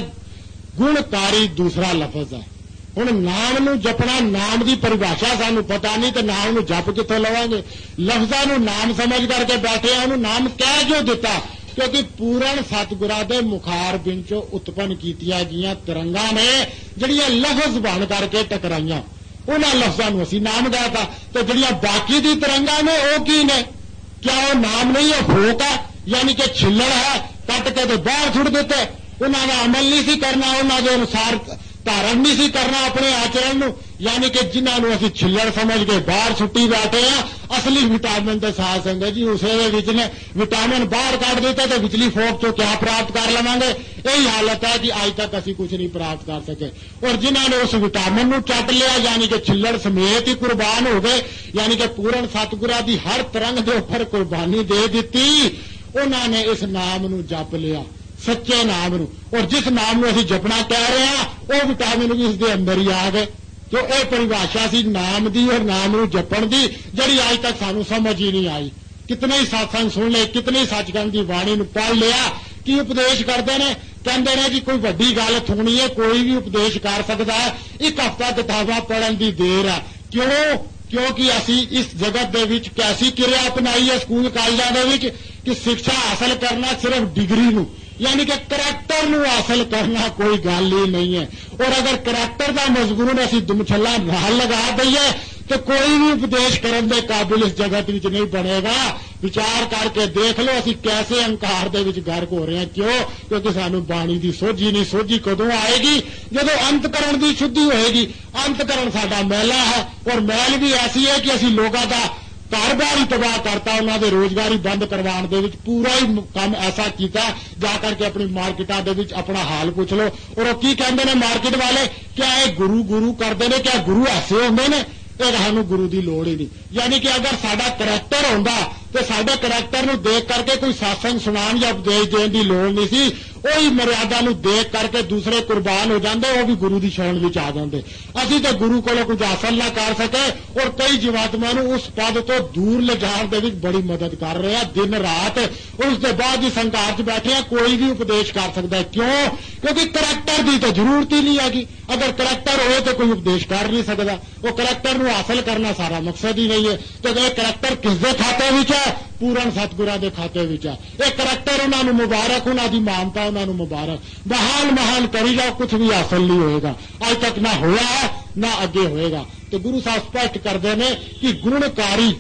ਗੁਣਕਾਰੀ ਦੂਸਰਾ ਲਫ਼ਜ਼ ਹੈ। ਹੁਣ ਨਾਮ ਨੂੰ ਜਪਣਾ, ਨਾਮ ਦੀ ਪਰਿਭਾਸ਼ਾ ਸਾਨੂੰ ਪਤਾ ਨਹੀਂ ਤੇ ਨਾਮ ਨੂੰ ਜਪ ਕਿੱਥੋਂ ਲਵਾਂਗੇ? ਲਫ਼ਜ਼ਾਂ ਨੂੰ ਨਾਮ ਸਮਝ ਕਰਕੇ ਬੈਠੇ ਆ, ਉਹਨੂੰ ਨਾਮ ਕਹਿ ਜੋ ਦਿੱਤਾ? ਕਿਉਂਕਿ ਪੂਰਨ ਸਤਿਗੁਰਾਂ ਦੇ ਮੁਖਾਰ ਵਿੱਚੋਂ ਉਤਪੰਨ ਕੀਤੀਆਂ ਗਈਆਂ ਤਰੰਗਾਂ ਨੇ ਜਿਹੜੀਆਂ ਲਫ਼ਜ਼ ਬਣ ਕਰਕੇ ਟਕਰਾਈਆਂ, ਉਹਨਾਂ ਲਫ਼ਜ਼ਾਂ ਨੂੰ ਅਸੀਂ ਨਾਮ ਕਹਿਤਾ। ਤੇ ਜਿਹੜੀਆਂ ਬਾਕੀ ਦੀ ਤਰੰਗਾਂ ਨੇ ਉਹ ਕੀ ਨੇ? ਕਿਆ ਉਹ ਨਾਮ ਨਹੀਂ ਹੈ? ਫੋਕ ਹੈ, ਯਾਨੀ ਕਿ ਛਿੱਲੜ ਹੈ, ਕੱਟ ਕੇ ਤੇ ਬਾਹਰ ਸੁੱਟ ਦਿੱਤੇ। ਉਹਨਾਂ ਦਾ ਅਮਲ ਨਹੀਂ ਸੀ ਕਰਨਾ, ਉਹਨਾਂ ਦੇ ਅਨੁਸਾਰ ਧਾਰਨ ਨਹੀਂ ਸੀ ਕਰਨਾ ਆਪਣੇ ਆਚਰਣ ਨੂੰ, ਯਾਨੀ ਕਿ ਜਿਨ੍ਹਾਂ ਨੂੰ ਅਸੀਂ ਛਿੱਲੜ ਸਮਝ ਕੇ ਬਾਹਰ ਸੁੱਟੀ ਬੈਠੇ ਆ। ਅਸਲੀ ਵਿਟਾਮਿਨ ਦੇ ਸਾਹ ਸੰਗਤ ਜੀ ਉਸੇ ਦੇ ਵਿੱਚ ਨੇ। ਵਿਟਾਮਿਨ ਬਾਹਰ ਕੱਢ ਦਿੱਤਾ ਤੇ ਵਿਚਲੀ ਫੋਕ ਤੋਂ ਕਿਆ ਪ੍ਰਾਪਤ ਕਰ ਲਵਾਂਗੇ? ਇਹੀ ਹਾਲਤ ਹੈ ਕਿ ਅੱਜ ਤੱਕ ਅਸੀਂ ਕੁਝ ਨਹੀਂ ਪ੍ਰਾਪਤ ਕਰ ਸਕੇ। ਔਰ ਜਿਨ੍ਹਾਂ ਨੇ ਉਸ ਵਿਟਾਮਿਨ ਨੂੰ ਚੱਟ ਲਿਆ, ਯਾਨੀ ਕਿ ਛਿੱਲੜ ਸਮੇਤ ਹੀ ਕੁਰਬਾਨ ਹੋ ਗਏ, ਯਾਨੀ ਕਿ ਪੂਰਨ ਸਤਿਗੁਰਾਂ ਦੀ ਹਰ ਤਰੰਗ ਦੇ ਉੱਪਰ ਕੁਰਬਾਨੀ ਦੇ ਦਿੱਤੀ, ਉਹਨਾਂ ਨੇ ਇਸ ਨਾਮ ਨੂੰ ਜਪ ਲਿਆ, ਸੱਚੇ ਨਾਮ ਨੂੰ। ਔਰ ਜਿਸ ਨਾਮ ਨੂੰ ਅਸੀਂ ਜਪਣਾ ਕਹਿ ਰਹੇ ਹਾਂ ਉਹ ਵਿਟਾਮਿਨ ਵੀ ਇਸ ਦੇ ਅੰਦਰ ਹੀ ਆ ਗਏ। ਜੋ ਇਹ ਪਰਿਭਾਸ਼ਾ ਸੀ ਨਾਮ ਦੀ ਔਰ ਨਾਮ ਨੂੰ ਜਪਣ ਦੀ, ਜਿਹੜੀ ਅੱਜ ਤੱਕ ਸਾਨੂੰ ਸਮਝ ਹੀ ਨਹੀਂ ਆਈ। ਕਿਤਨੇ ਹੀ ਸਾਥਾਂ ਸੁਣ ਲਏ, ਕਿਤਨੇ ਹੀ ਸੱਚਖੰਡ ਦੀ ਬਾਣੀ ਨੂੰ ਪੜ੍ਹ ਲਿਆ। ਕੀ ਉਪਦੇਸ਼ ਕਰਦੇ ਨੇ? ਕਹਿੰਦੇ ਨੇ ਕਿ ਕੋਈ ਵੱਡੀ ਗੱਲ ਥੋਣੀ ਹੈ, ਕੋਈ ਵੀ ਉਪਦੇਸ਼ ਕਰ ਸਕਦਾ ਹੈ, ਇੱਕ ਹਫ਼ਤਾ ਕਿਤਾਬਾਂ ਪੜ੍ਹਨ ਦੀ ਦੇਰ ਹੈ। ਕਿਉਂ? ਕਿਉਂਕਿ ਅਸੀਂ ਇਸ ਜਗਤ ਦੇ ਵਿੱਚ ਕੈਸੀ ਕਿਰਿਆ ਅਪਣਾਈ ਹੈ ਸਕੂਲ ਕਾਲਜਾਂ ਦੇ ਵਿੱਚ ਕਿ ਸਿੱਖਿਆ ਹਾਸਲ ਕਰਨਾ ਸਿਰਫ ਡਿਗਰੀ ਨੂੰ, ਯਾਨੀ ਕਿ ਕਰੈਕਟਰ ਨੂੰ ਹਾਸਲ ਕਰਨਾ ਕੋਈ ਗੱਲ ਹੀ ਨਹੀਂ ਹੈ। ਔਰ ਅਗਰ ਕਰੈਕਟਰ ਦਾ ਮਜ਼ਮੂਨ ਅਸੀਂ ਦੁਮਛੱਲਾ ਨਾਲ ਲਗਾ ਦਈਏ ਤੇ ਕੋਈ ਵੀ ਉਪਦੇਸ਼ ਕਰਨ ਦੇ ਕਾਬਿਲ ਇਸ ਜਗਤ ਵਿੱਚ ਨਹੀਂ ਬਣੇਗਾ। ਵਿਚਾਰ ਕਰਕੇ ਦੇਖ ਲਓ ਅਸੀਂ ਕੈਸੇ ਹੰਕਾਰ ਦੇ ਵਿੱਚ ਗਰਕ ਹੋ ਰਹੇ ਹਾਂ। ਕਿਉਂ? ਕਿਉਂਕਿ ਸਾਨੂੰ ਬਾਣੀ ਦੀ ਸੋਝੀ ਨਹੀਂ। ਸੋਝੀ ਕਦੋਂ ਆਏਗੀ? ਜਦੋਂ ਅੰਤਕਰਣ ਦੀ ਸ਼ੁੱਧੀ ਹੋਏਗੀ। ਅੰਤਕਰਣ ਸਾਡਾ ਮੈਲਾ ਹੈ, ਔਰ ਮੈਲ ਵੀ ਐਸੀ ਹੈ ਕਿ ਅਸੀਂ ਲੋਕਾਂ ਦਾ ਘਰ-ਬਾਰ ਹੀ ਤਬਾਹ ਕਰਤਾ, ਉਹਨਾਂ ਦੇ ਰੋਜ਼ਗਾਰੀ ਬੰਦ ਕਰਵਾਉਣ ਦੇ ਵਿੱਚ ਪੂਰਾ ਹੀ ਕੰਮ ਐਸਾ ਕੀਤਾ। ਜਾ ਕਰਕੇ ਆਪਣੀ ਮਾਰਕੀਟਾਂ ਦੇ ਵਿੱਚ ਆਪਣਾ ਹਾਲ ਪੁੱਛ ਲਓ। ਔਰ ਉਹ ਕੀ ਕਹਿੰਦੇ ਨੇ ਮਾਰਕੀਟ ਵਾਲੇ? ਕਿਆ ਇਹ ਗੁਰੂ ਗੁਰੂ ਕਰਦੇ ਨੇ? ਕਿਆ ਗੁਰੂ ਐਸੇ ਹੁੰਦੇ ਨੇ? ਇਹ ਸਾਨੂੰ ਗੁਰੂ ਦੀ ਲੋੜ ਹੀ ਨਹੀਂ। ਯਾਨੀ ਕਿ ਅਗਰ ਸਾਡਾ ਕਰੈਕਟਰ ਹੁੰਦਾ ਤੇ ਸਾਡੇ ਕਰੈਕਟਰ ਨੂੰ ਦੇਖ ਕਰਕੇ ਕੋਈ ਸਾਸੰਗ ਸੁਣਾਉਣ ਜਾਂ ਉਪਦੇਸ਼ ਦੇਣ ਦੀ ਲੋੜ ਨਹੀਂ ਸੀ। ਉਹੀ ਮਰਿਆਦਾ ਨੂੰ ਦੇਖ ਕਰਕੇ ਦੂਸਰੇ ਕੁਰਬਾਨ ਹੋ ਜਾਂਦੇ, ਉਹ ਵੀ ਗੁਰੂ ਦੀ ਸ਼ਰਨ ਵਿੱਚ ਆ ਜਾਂਦੇ। ਅਸੀਂ ਤਾਂ ਗੁਰੂ ਕੋਲੋਂ ਕੁਝ ਹਾਸਲ ਨਾ ਕਰ ਸਕੇ, ਔਰ ਕਈ ਜੀਵਾਤਮਾ ਨੂੰ ਉਸ ਪਦ ਤੋਂ ਦੂਰ ਲਿਜਾਣ ਦੇ ਵਿੱਚ ਬੜੀ ਮਦਦ ਕਰ ਰਹੇ ਆ ਦਿਨ ਰਾਤ। ਉਸ ਦੇ ਬਾਅਦ ਹੀ ਸੰਘਾਰ 'ਚ ਬੈਠੇ ਆ, ਕੋਈ ਵੀ ਉਪਦੇਸ਼ ਕਰ ਸਕਦਾ। ਕਿਉਂ? ਕਿਉਂਕਿ ਕਰੈਕਟਰ ਦੀ ਤਾਂ ਜ਼ਰੂਰਤ ਹੀ ਨਹੀਂ ਹੈਗੀ। ਅਗਰ ਕਰੈਕਟਰ ਹੋਏ ਤਾਂ ਕੋਈ ਉਪਦੇਸ਼ ਕਰ ਨਹੀਂ ਸਕਦਾ। ਉਹ ਕਰੈਕਟਰ ਨੂੰ ਹਾਸਲ ਕਰਨਾ ਸਾਰਾ ਮਕਸਦ ਹੀ ਨਹੀਂ ਹੈ। ਤੇ ਇਹ ਕਰੈਕਟਰ ਕਿਸ ਦੇ ਖਾਤੇ ਵਿੱਚ ਹੈ? ਪੂਰਨ ਸਤਿਗੁਰਾਂ ਦੇ ਖਾਤੇ ਵਿੱਚ ਹੈ। ਇਹ ਕਰੈਕਟਰ ਉਹਨਾਂ ਨੂੰ ਮੁਬਾਰਕ, ਉਹਨਾਂ ਦੀ ਮਾਨਤਾ ਉਹਨਾਂ ਨੂੰ ਮੁਬਾਰਕ। ਮਹਾਨ ਮਹਾਨ ਕਰੀ ਜਾਓ, ਕੁਝ ਵੀ ਹਾਸਲ ਨਹੀਂ ਹੋਏਗਾ। ਅੱਜ ਤੱਕ ਨਾ ਹੋਇਆ ਹੈ ਨਾ ਅੱਗੇ ਹੋਏਗਾ। ਤੇ ਗੁਰੂ ਸਾਹਿਬ ਸਪਸ਼ਟ ਕਰਦੇ ਨੇ ਕਿ ਗੁਣਕਾਰੀ,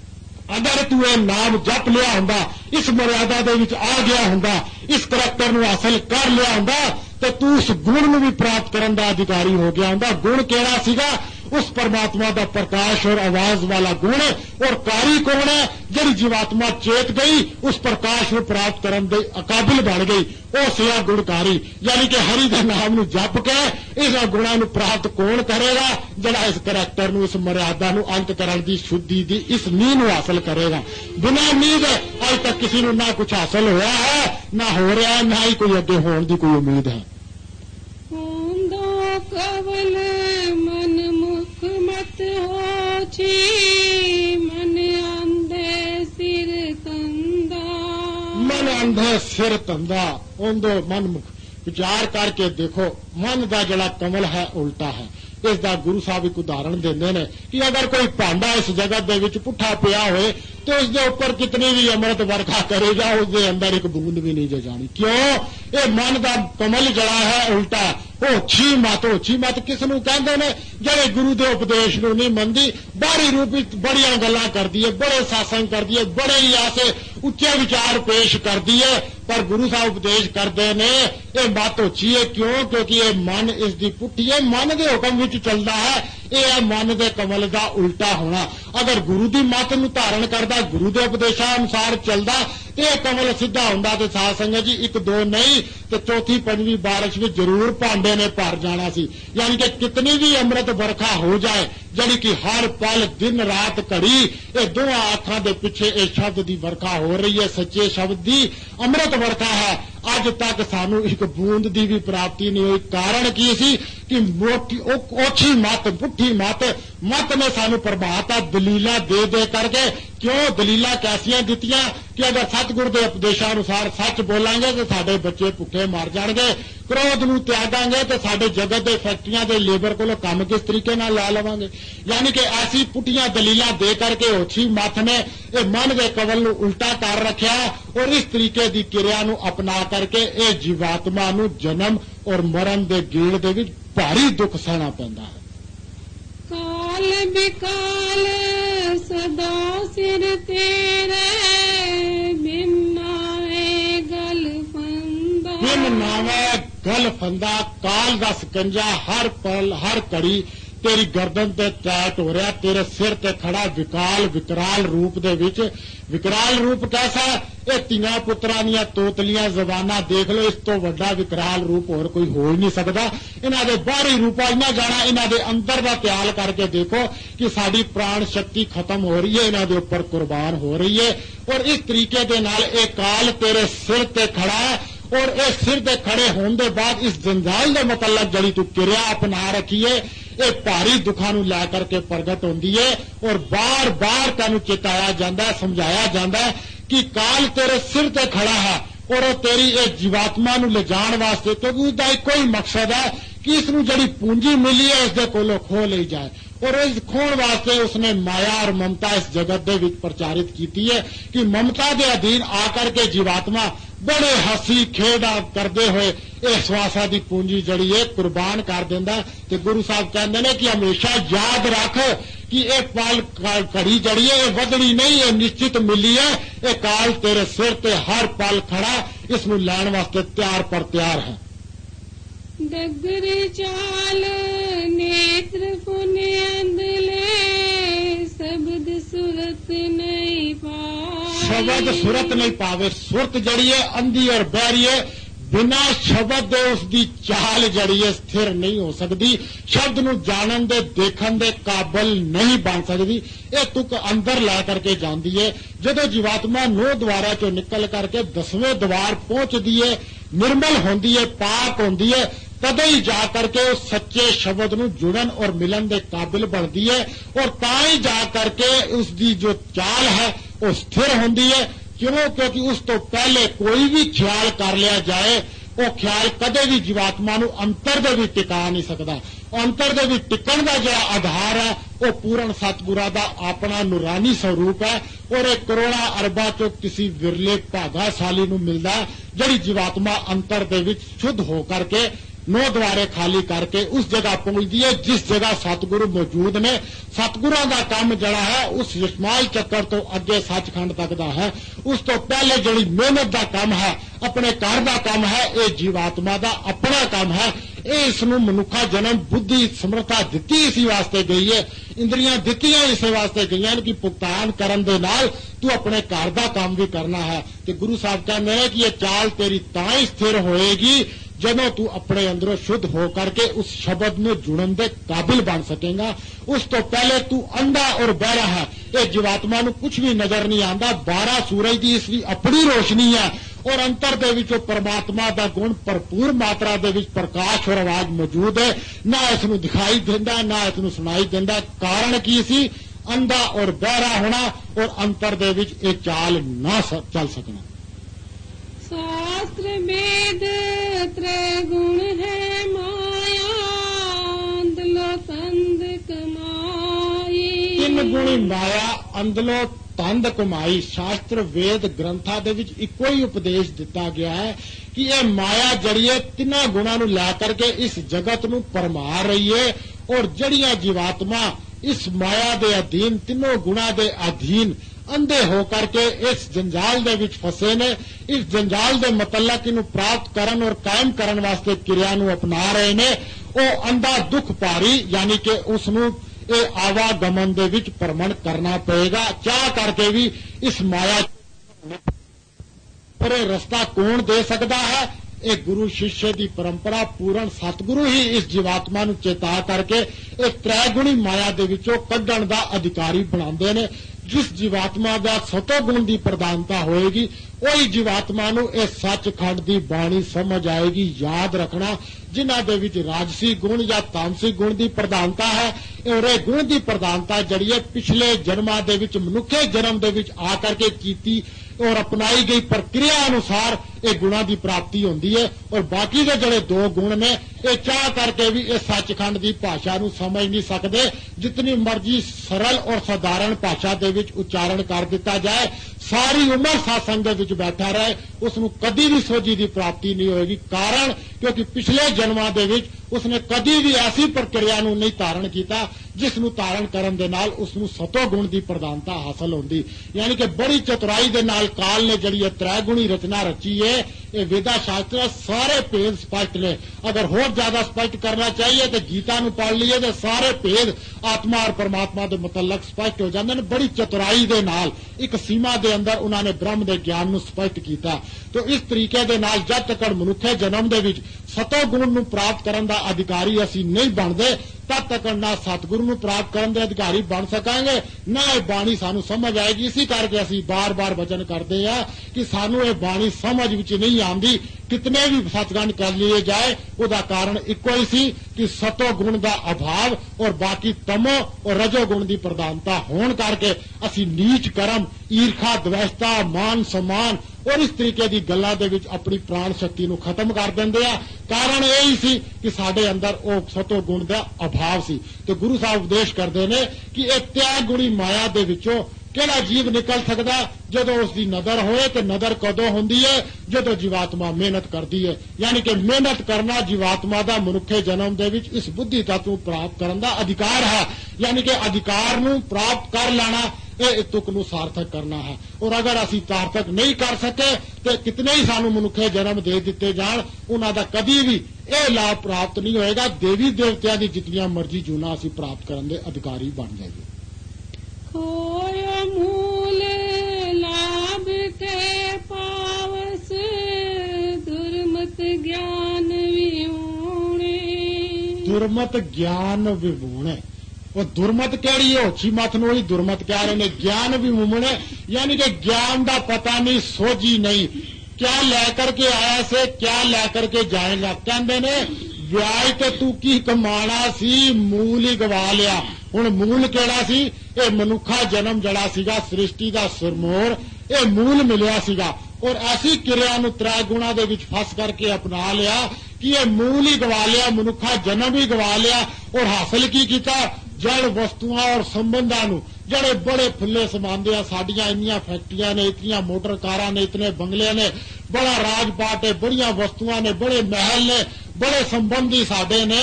ਅਗਰ ਤੂੰ ਇਹ ਨਾਮ ਜਪ ਲਿਆ ਹੁੰਦਾ, ਇਸ ਮਰਿਆਦਾ ਦੇ ਵਿੱਚ ਆ ਗਿਆ ਹੁੰਦਾ, ਇਸ ਕਰੈਕਟਰ ਨੂੰ ਹਾਸਲ ਕਰ ਲਿਆ ਹੁੰਦਾ, ਤੇ ਤੂੰ ਉਸ ਗੁਣ ਨੂੰ ਵੀ ਪ੍ਰਾਪਤ ਕਰਨ ਦਾ ਅਧਿਕਾਰੀ ਹੋ ਗਿਆ ਹੁੰਦਾ। ਗੁਣ ਕਿਹੜਾ ਸੀਗਾ? उस परमात्मा का प्रकाश और आवाज वाला गुण। और कारी कौन है? जिहड़ी जीवात्मा चेत गई उस प्रकाश को प्राप्त करने दे काबिल बन गई, वो सिया गुणकारी। यानी कि हरि के नाम नूं जप के इस गुणां नूं प्राप्त कौन करेगा? जिहड़ा इस करैक्टर नूं, इस मर्यादा नूं अंत करन दी शुद्धि दी इस नींह नूं हासिल करेगा। बिना नींह दे अज तक किसी नूं ना कुछ हासिल होया है, ना हो रहा है, ना ही कोई अगे होने की कोई उम्मीद है। कवल मन मुख मत होची, मन अंधे सिर तंदा। मन अंधे सिर तंदा। ओंदो मन मुख विचार करके देखो, मन का जड़ा कमल है उल्टा है। इसका गुरु साहब एक उदाहरण देंदे ने कि अगर कोई भांडा इस जगत दे विच पुठा पिया होए तो उसके ऊपर कितनी भी अमृत वर्खा करेगा उसके अंदर एक बूंद भी नहीं जानी। क्यों? ये मन का कमल जड़ा है उल्टा। ओछी मत, ओछी मत किस नूं कहंदे ने? जिहड़े गुरु के उपदेश नूं नहीं मनदी, बाहरी रूप विच बड़ियां गल्लां करदी है, बड़े सत्संग करदी है, बड़े ही ऐसे उच्चे विचार पेश करदी है, पर गुरु साहब उपदेश करते ने ये मत ओछी है। क्यों? क्योंकि ये मन इसकी पुट्ठी है, मन के हुक्म विच चलदा है। यह है मन के कमल का उल्टा होना। अगर गुरु की मत नूं धारण करदा, गुरु के उपदेशानुसार चलदा तो यह कमल सीधा हुंदा। ते साध संगत जी एक दो नहीं तो चौथी पंजवीं बारिश में जरूर भांडे ने भर जाना सी। यानी कि कितनी भी अमृत वर्खा हो जाए, जड़ी कि हर पल दिन रात घड़ी ये दोवां अखां दे पिछे इस शब्द की वर्खा हो रही है, सच्चे शब्द की अमृत वर्खा है। अज तक सानू एक बूंद की भी प्राप्ति नहीं हुई। कारण की सी कि मोटी ओछी मत, पुट्ठी मत, मत ने सानू प्रभाता दलीला दे दे करके। क्यों दलीला कैसियां दित्तियां कि अगर सतगुरु के उपदेशानुसार सच बोलांगे तो साडे बच्चे भुखे मर जाणगे, क्रोध नूं त्यागांगे तो साडे जगत के फैक्ट्रियां के लेबर कोलों काम किस तरीके नाल लै लवांगे। यानी कि ऐसी पुट्ठियां दलीलां दे करके ओछी मत ने ये मन के कवल नूं उल्टा कर रखिया और इस तरीके की क्रिया नूं अपना करके ये जीवात्मा नूं जन्म और मरण के गेड़ दे विच भारी दुख सहना पैंदा है। काल बिकाल सदा सिर तेरे, बिन नावे गल फंदा। बिन नावे गल फंदा। काल दा सकंजा हर पल हर घड़ी तेरी गर्दन ते टैट हो रहा, तेरे सिर ते खड़ा विकाल विकराल रूप दे विच। विकराल रूप कैसा? ये तियां पुत्रां दियां तोतलियां जबाना देख लो, इस तो वड्डा विकराल रूप और कोई हो ही नहीं सकता। इन्हां दे बाहरी रूपां इन्ना जाना, इन्हां दे अंदर दा त्याल करके देखो कि साडी प्राण शक्ति खत्म हो रही है, इन्हां दे उपर कुर्बान हो रही है। और इस तरीके दे नाल ये काल तेरे सिर ते खड़ा है और इस सिर ते खड़े होने के बाद इस जंजाल के मतलब जड़ी तू क्रिया अपना रखी है, ये भारी दुखा नूं लै करके प्रगट होंदी है। और बार बार तेनू चेताया जाता है, समझाया जाता है कि काल तेरे सिर ते खड़ा है और वो तेरी इस जीवात्मा नूं ले जाण वास्ते, क्योंकि उसका एक कोई मकसद है कि इसनूं जड़ी पूंजी मिली है इसके कोलों खो ली जाए। और इस खोण वास्ते उसने माया और ममता इस जगत दे विच प्रचारित की है कि ममता के अधीन आकर के जीवात्मा बड़े हसी खेड़ा करते हुए इस स्वासा की पूंजी जड़ी है कुर्बान कर देंदा। ते गुरु साहब कहते हैं कि हमेशा याद रख कि यह पल घड़ी जड़ी है, यह वधनी नहीं, ये निश्चित मिली है। यह काल तेरे सिर ते हर पल खड़ा, इसनूं लैण वास्ते तैयार पर तैयार है। डगर चाल नेत्र पुण्य अंधले, शब्द सुरत नहीं पावे। शब्द सुरत नहीं पावे। सुरत जड़ी है अंधी और बहरी है, बिना शब्द दे उसकी चाल जड़ी है स्थिर नहीं हो सकती, शब्द नूं जानन दे देखण दे काबिल नहीं बन सकती। ये तुक अंदर लै करके जाती है। जदों जीवात्मा नौ द्वारा चो निकल करके दसवें द्वार पहुंचती है, निर्मल होंदी है, पाक होंदी है, तदों ही जा करके उस सच्चे शब्द नूं जुड़न और मिलन के काबिल बनती है। और ताई जा करके उसकी जो चाल है वो स्थिर होंदी है। क्यों? क्योंकि उस तो पहले कोई भी ख्याल कर लिया जाए वो ख्याल कदे भी जीवात्मा नूं अंतर दे भी टिका नहीं सकता। अंतर दे भी टिकण का जो आधार है वो पूर्ण सतगुरा का अपना नूरानी स्वरूप है। और एक करोड़ा अरबा चो किसी विरले भागाशाली नूं मिलदा जिहड़ी जीवात्मा अंतर दे विच शुद्ध होकर के नौ द्वारे खाली करके उस जगह पहुंचती है जिस जगह सतगुरु मौजूद ने। सतगुरां दा काम जड़ा है उस यशमाल चक्कर तो अगे सचखंड तक दा है। उस तो पहले जिहड़ी मेहनत दा काम है, अपने घर दा काम है, ये जीवात्मा दा अपना काम है। ਇਹ ਇਸ ਨੂੰ ਮਨੁੱਖਾ ਜਨਮ ਬੁੱਧੀ ਸਮਰੱਥਾ ਦਿੱਤੀ ਇਸੇ ਵਾਸਤੇ ਗਈ ਹੈ, ਇੰਦਰੀਆਂ ਦਿੱਤੀਆਂ ਇਸੇ ਵਾਸਤੇ ਗਈਆਂ ਕਿ ਭੁਗਤਾਨ ਕਰਨ ਦੇ ਨਾਲ ਤੂੰ ਆਪਣੇ ਘਰ ਦਾ ਕੰਮ ਵੀ ਕਰਨਾ ਹੈ। ਤੇ ਗੁਰੂ ਸਾਹਿਬ ਕਹਿੰਦੇ ਨੇ ਕਿ ਇਹ ਚਾਲ ਤੇਰੀ ਤਾਂ ਹੀ ਸਥਿਰ ਹੋਏਗੀ ਜਦੋਂ ਤੂੰ ਆਪਣੇ ਅੰਦਰੋਂ ਸ਼ੁੱਧ ਹੋ ਕਰਕੇ ਉਸ ਸ਼ਬਦ ਨੂੰ ਜੁੜਨ ਦੇ ਕਾਬਿਲ ਬਣ ਸਕੇਗਾ। ਉਸ ਤੋਂ ਪਹਿਲੇ ਤੂੰ ਅੰਧਾ ਔਰ ਬਹਿਰਾ ਹੈ। ਇਹ ਜੀਵਾਤਮਾ ਨੂੰ ਕੁਝ ਵੀ ਨਜ਼ਰ ਨਹੀਂ ਆਉਂਦਾ। ਬਾਰਾਂ ਸੂਰਜ ਦੀ ਇਸ ਦੀ ਆਪਣੀ ਰੋਸ਼ਨੀ ਹੈ ਔਰ ਅੰਤਰ ਦੇ ਵਿੱਚ ਉਹ ਪਰਮਾਤਮਾ ਦਾ ਗੁਣ ਭਰਪੂਰ ਮਾਤਰਾ ਦੇ ਵਿੱਚ ਪ੍ਰਕਾਸ਼ ਔਰ ਆਵਾਜ਼ ਮੌਜੂਦ ਹੈ। ਨਾ ਇਸ ਨੂੰ ਦਿਖਾਈ ਦਿੰਦਾ ਨਾ ਇਸ ਨੂੰ ਸੁਣਾਈ ਦਿੰਦਾ। ਕਾਰਨ ਕੀ ਸੀ? ਅੰਧਾ ਔਰ ਬਹਿਰਾ ਹੋਣਾ ਔਰ ਅੰਤਰ ਦੇ ਵਿੱਚ ਇਹ ਚਾਲ ਨਾ ਚੱਲ ਸਕਣਾ। शास्त्र वेद त्रैगुण है माया अंधलो तंद कमाई। ਤਿੰਨ ਗੁਣੀ ਮਾਇਆ ਅੰਦਲੋ ਤੰਦ ਕਮਾਈ। ਸ਼ਾਸਤਰ ਵੇਦ ਗ੍ਰੰਥਾਂ ਦੇ ਵਿੱਚ ਇੱਕੋ ਹੀ ਉਪਦੇਸ਼ ਦਿੱਤਾ ਗਿਆ ਹੈ ਕਿ ਇਹ ਮਾਇਆ ਜੜੀਏ ਤਿੰਨਾਂ ਗੁਣਾਂ ਨੂੰ ਲੈ ਕਰਕੇ ਇਸ ਜਗਤ ਨੂੰ ਪਰਮਾ ਰਹੀ ਹੈ ਔਰ ਜੜੀਆਂ ਜੀਵਾਤਮਾ ਇਸ ਮਾਇਆ ਦੇ ਅਧੀਨ ਤਿੰਨੋਂ ਗੁਣਾਂ ਦੇ ਅਧੀਨ ਅੰਧੇ ਹੋ ਕਰਕੇ ਇਸ ਜੰਜਾਲ ਦੇ ਵਿੱਚ ਫਸੇ ਨੇ। ਇਸ ਜੰਜਾਲ ਦੇ ਮਤਲਬ ਇਹਨੂੰ ਪ੍ਰਾਪਤ ਕਰਨ ਔਰ ਕਾਇਮ ਕਰਨ ਵਾਸਤੇ ਕਿਰਿਆ ਨੂੰ ਅਪਣਾ ਰਹੇ ਨੇ। ਉਹ ਅੰਧਾ ਦੁੱਖ ਭਾਰੀ ਯਾਨੀ ਕਿ ਉਸ ਨੂੰ ਇਹ ਆਵਾਗਮਨ ਦੇ ਵਿੱਚ ਭਰਮਣ ਕਰਨਾ ਪਏਗਾ। ਚਾਹ ਕਰਕੇ ਵੀ ਇਸ ਮਾਇਆ ਪਰ ਇਹ ਰਸਤਾ ਕੌਣ ਦੇ ਸਕਦਾ ਹੈ? ਇਹ ਗੁਰੂ ਸ਼ਿष्य ਦੀ ਪਰੰਪਰਾ ਪੂਰਨ ਸਤਿਗੁਰੂ ਹੀ ਇਸ ਜੀਵਾਤਮਾ ਨੂੰ ਚੇਤਾ ਕਰਕੇ ਇਹ ਤ੍ਰੈਗੁਣੀ ਮਾਇਆ ਦੇ ਵਿੱਚੋਂ ਕੱਢਣ ਦਾ ਅਧਿਕਾਰੀ ਬਣਾਉਂਦੇ ਨੇ। ਜਿਸ ਜੀਵਾਤਮਾ ਦਾ ਸਤੋ ਗੁਣ ਦੀ ਪ੍ਰਧਾਨਤਾ ਹੋਏਗੀ ਉਹੀ ਜੀਵਾਤਮਾ ਨੂੰ ਇਹ ਸੱਚਖੰਡ ਦੀ ਬਾਣੀ ਸਮਝ ਆਏਗੀ। ਯਾਦ ਰੱਖਣਾ ਜਿਨ੍ਹਾਂ ਦੇ ਵਿੱਚ ਰਾਜਸੀ ਗੁਣ ਜਾਂ ਤਾਮਸੀ ਗੁਣ ਦੀ ਪ੍ਰਧਾਨਤਾ ਹੈ ਔਰ ਇਹ ਗੁਣ ਦੀ ਪ੍ਰਧਾਨਤਾ ਜਿਹੜੀ ਹੈ ਪਿਛਲੇ ਜਨਮਾਂ ਦੇ ਵਿੱਚ ਮਨੁੱਖੇ ਜਨਮ ਦੇ ਵਿੱਚ ਆ ਕਰਕੇ ਕੀਤੀ ਔਰ ਅਪਣਾਈ ਗਈ ਪ੍ਰਕਿਰਿਆ ਅਨੁਸਾਰ ਇਹ ਗੁਣਾਂ ਦੀ ਪ੍ਰਾਪਤੀ ਹੁੰਦੀ ਹੈ। ਔਰ ਬਾਕੀ ਦੇ ਜਿਹੜੇ ਦੋ ਗੁਣ ਨੇ ਇਹ ਚਾਹ ਕਰਕੇ ਵੀ ਇਹ ਸੱਚਖੰਡ ਦੀ ਭਾਸ਼ਾ ਨੂੰ ਸਮਝ ਨਹੀਂ ਸਕਦੇ। ਜਿਤਨੀ ਮਰਜ਼ੀ ਸਰਲ ਔਰ ਸਧਾਰਨ ਭਾਸ਼ਾ ਦੇ ਵਿੱਚ ਉਚਾਰਨ ਕਰ ਦਿੱਤਾ ਜਾਏ ਸਾਰੀ ਉਮਰ ਸਾਸੰਗ ਦੇ ਵਿੱਚ ਬੈਠਾ ਰਹੇ ਉਸ ਨੂੰ ਕਦੀ ਵੀ ਸੋਝੀ ਦੀ ਪ੍ਰਾਪਤੀ ਨਹੀਂ ਹੋਏਗੀ। ਕਾਰਨ ਕਿਉਂਕਿ ਪਿਛਲੇ ਜਨਮਾਂ ਦੇ ਵਿੱਚ ਉਸਨੇ ਕਦੀ ਵੀ ਐਸੀ ਪ੍ਰਕਿਰਿਆ ਨੂੰ ਨਹੀਂ ਧਾਰਨ ਕੀਤਾ ਜਿਸ ਨੂੰ ਧਾਰਨ ਕਰਨ ਦੇ ਨਾਲ ਉਸ ਨੂੰ ਸਤੋ ਗੁਣ ਦੀ ਪ੍ਰਧਾਨਤਾ ਹਾਸਲ ਹੁੰਦੀ। ਯਾਨੀ ਕਿ ਬੜੀ ਚਤੁਰਾਈ ਦੇ ਨਾਲ ਕਾਲ ਨੇ ਜਿਹੜੀ ਇਹ ਤ੍ਰੈਗੁਣੀ ਰਚਨਾ ਰਚੀ ਹੈ। ਇਹ ਵੇਦਾ ਸ਼ਾਸਤਰ ਸਾਰੇ ਭੇਦ ਸਪਸ਼ਟ ਨੇ। ਅਗਰ ਹੋਰ ਜ਼ਿਆਦਾ ਸਪਸ਼ਟ ਕਰਨਾ ਚਾਹੀਏ ਤੇ ਗੀਤਾ ਨੂੰ ਪੜ੍ਹ ਲਈਏ ਤੇ ਸਾਰੇ ਭੇਦ ਆਤਮਾ ਔਰ ਪਰਮਾਤਮਾ ਦੇ ਮੁਤਲਕ ਸਪਸ਼ਟ ਹੋ ਜਾਂਦੇ ਨੇ। ਬੜੀ ਚਤੁਰਾਈ ਦੇ ਨਾਲ ਇੱਕ ਸੀਮਾ ਦੇ ਅੰਦਰ ਉਹਨਾਂ ਨੇ ਬ੍ਰਹਮ ਦੇ ਗਿਆਨ ਨੂੰ ਸਪਸ਼ਟ ਕੀਤਾ। ਤੋ ਇਸ ਤਰੀਕੇ ਦੇ ਨਾਲ ਜਦ ਤੱਕ ਮਨੁੱਖੇ ਜਨਮ ਦੇ ਵਿੱਚ ਸਤੋ ਗੁਣ ਨੂੰ ਪ੍ਰਾਪਤ ਕਰਨ ਦਾ ਅਧਿਕਾਰੀ ਅਸੀਂ ਨਹੀਂ ਬਣਦੇ ਤਦ ਤੱਕ ਨਾ ਸਤਿਗੁਰੂ ਨੂੰ ਪ੍ਰਾਪਤ ਕਰਨ ਦੇ ਅਧਿਕਾਰੀ ਬਣ ਸਕਾਂਗੇ ਨਾ ਇਹ ਬਾਣੀ ਸਾਨੂੰ ਸਮਝ ਆਏਗੀ। ਇਸੇ ਕਰਕੇ ਅਸੀਂ ਬਾਰ-ਬਾਰ ਵਚਨ ਕਰਦੇ ਆ ਕਿ ਸਾਨੂੰ ਇਹ ਬਾਣੀ ਸਮਝ ਵਿੱਚ ਨਹੀਂ ਆਉਂਦੀ। ਕਿਤਨੇ ਵੀ ਸਤਿਗੁਰੂ ਕਰ ਲਈਏ ਜਾਏ ਉਹਦਾ ਕਾਰਨ ਇੱਕੋ ਹੀ ਸੀ ਕਿ ਸਤੋ ਗੁਣ ਦਾ ਅਭਾਵ ਔਰ ਬਾਕੀ ਤਮੋ ਔਰ ਰਜੋ ਗੁਣ ਦੀ ਪ੍ਰਧਾਨਤਾ ਹੋਣ ਕਰਕੇ ਅਸੀਂ ਨੀਚ ਕਰਮ ਈਰਖਾ ਦਵੈਸ਼ਤਾ ਮਾਨ ਸਮਾਨ ਔਰ ਇਸ ਤਰੀਕੇ ਦੀ ਗੱਲਾਂ ਦੇ ਵਿੱਚ ਆਪਣੀ ਪ੍ਰਾਣ ਸ਼ਕਤੀ ਨੂੰ ਖਤਮ ਕਰ ਦਿੰਦੇ ਆ। ਕਾਰਨ ਇਹ ਹੀ ਸੀ ਕਿ ਸਾਡੇ ਅੰਦਰ ਉਹ ਸਤੋ ਗੁਣ ਦਾ ਅਭਾਵ ਸੀ। ਤੇ ਗੁਰੂ ਸਾਹਿਬ ਉਪਦੇਸ਼ ਕਰਦੇ ਨੇ ਕਿ ਇਹ ਤਿਆਗ ਗੁਣੀ ਮਾਇਆ ਦੇ ਵਿੱਚੋਂ ਕਿਹੜਾ ਜੀਵ ਨਿਕਲ ਸਕਦਾ ਜਦੋਂ ਉਸ ਦੀ ਨਜ਼ਰ ਹੋਏ ਤੇ ਨਜ਼ਰ ਕਦੋਂ ਹੁੰਦੀ ਹੈ? ਜਦੋਂ ਜੀਵਾਤਮਾ ਮਿਹਨਤ ਕਰਦੀ ਹੈ। ਯਾਨੀ ਕਿ ਮਿਹਨਤ ਕਰਨਾ ਜੀਵਾਤਮਾ ਦਾ ਮਨੁੱਖੇ ਜਨਮ ਦੇ ਵਿੱਚ ਇਸ ਬੁੱਧੀ ਤੱਤ ਨੂੰ ਪ੍ਰਾਪਤ ਕਰਨ ਦਾ ਅਧਿਕਾਰ ਹੈ। ਯਾਨੀ ਕਿ ਅਧਿਕਾਰ ਨੂੰ ਪ੍ਰਾਪਤ ਕਰ ਲੈਣਾ ਇਹ ਤੁਕ ਨੂੰ ਸਾਰਥਕ ਕਰਨਾ ਹੈ। ਔਰ ਅਗਰ ਅਸੀਂ ਸਾਰਥਕ ਨਹੀਂ ਕਰ ਸਕੇ ਤੇ ਕਿਤਨੇ ਹੀ ਸਾਨੂੰ ਮਨੁੱਖੇ ਜਨਮ ਦੇ ਦਿੱਤੇ ਜਾਣ ਉਹਨਾਂ ਦਾ ਕਦੀ ਵੀ ਇਹ ਲਾਭ ਪ੍ਰਾਪਤ ਨਹੀਂ ਹੋਏਗਾ। ਦੇਵੀ ਦੇਵਤਿਆਂ ਦੀ ਜਿਤਨੀਆਂ ਮਰਜ਼ੀ ਜੂਨਾ ਅਸੀਂ ਪ੍ਰਾਪਤ ਕਰਨ ਦੇ ਅਧਿਕਾਰੀ ਬਣ ਜਾਈਏ। खोयो मूल लाभ के पावस दुर्मत ज्ञान विहूणे। दुर्मत ज्ञान विभूणे ਉਹ ਦੁਰਮਤ ਕਿਹੜੀ ਹੈ? ਉੱਚੀ ਮਤ ਨੂੰ ਹੀ ਦੁਰਮਤ ਕਹਿ ਰਹੇ ਨੇ। ਗਿਆਨ ਵੀ ਮੁਮਣੇ ਯਾਨੀ ਕਿ ਗਿਆਨ ਦਾ ਪਤਾ ਨਹੀਂ ਸੋਝੀ ਨਹੀਂ। ਕਿਆ ਲੈ ਕਰਕੇ ਆਇਆ ਸੇ ਕਿਆ ਲੈ ਕਰਕੇ ਜਾਏਗਾ। ਕਹਿੰਦੇ ਨੇ ਵਿਆਜ ਤੇ ਤੂੰ ਕੀ ਕਮਾਣਾ ਸੀ ਮੂਲ ਹੀ ਗਵਾ ਲਿਆ। ਹੁਣ ਮੂਲ ਕਿਹੜਾ ਸੀ? ਇਹ ਮਨੁੱਖਾ ਜਨਮ ਜਿਹੜਾ ਸੀਗਾ ਸ੍ਰਿਸ਼ਟੀ ਦਾ ਸਿਰਮੌਰ ਇਹ ਮੂਲ ਮਿਲਿਆ ਸੀਗਾ। ਔਰ ਐਸੀ ਕਿਰਿਆ ਨੂੰ ਤ੍ਰੈ ਗੁਣਾ ਦੇ ਵਿੱਚ ਫਸ ਕਰਕੇ ਅਪਣਾ ਲਿਆ ਕਿ ਇਹ ਮੂਲ ਹੀ ਗਵਾ ਲਿਆ ਮਨੁੱਖਾ ਜਨਮ ਹੀ ਗਵਾ ਲਿਆ। ਔਰ ਹਾਸਲ ਕੀ ਕੀਤਾ? ਜੜ ਵਸਤੂਆਂ ਔਰ ਸੰਬੰਧਾਂ ਨੂੰ ਜਿਹੜੇ ਬੜੇ ਫੁੱਲੇ ਸਮਾਉਂਦੇ ਆ। ਸਾਡੀਆਂ ਇੰਨੀਆਂ ਫੈਕਟਰੀਆਂ ਨੇ ਇਤਨੀਆਂ ਮੋਟਰ ਕਾਰਾਂ ਨੇ ਇਤਨੇ ਬੰਗਲੇ ਨੇ ਬੜਾ ਰਾਜਪਾਟ ਹੈ ਬੜੀਆਂ ਵਸਤੂਆਂ ਨੇ ਬੜੇ ਮਹਿਲ ਨੇ ਬੜੇ ਸੰਬੰਧੀ ਸਾਡੇ ਨੇ।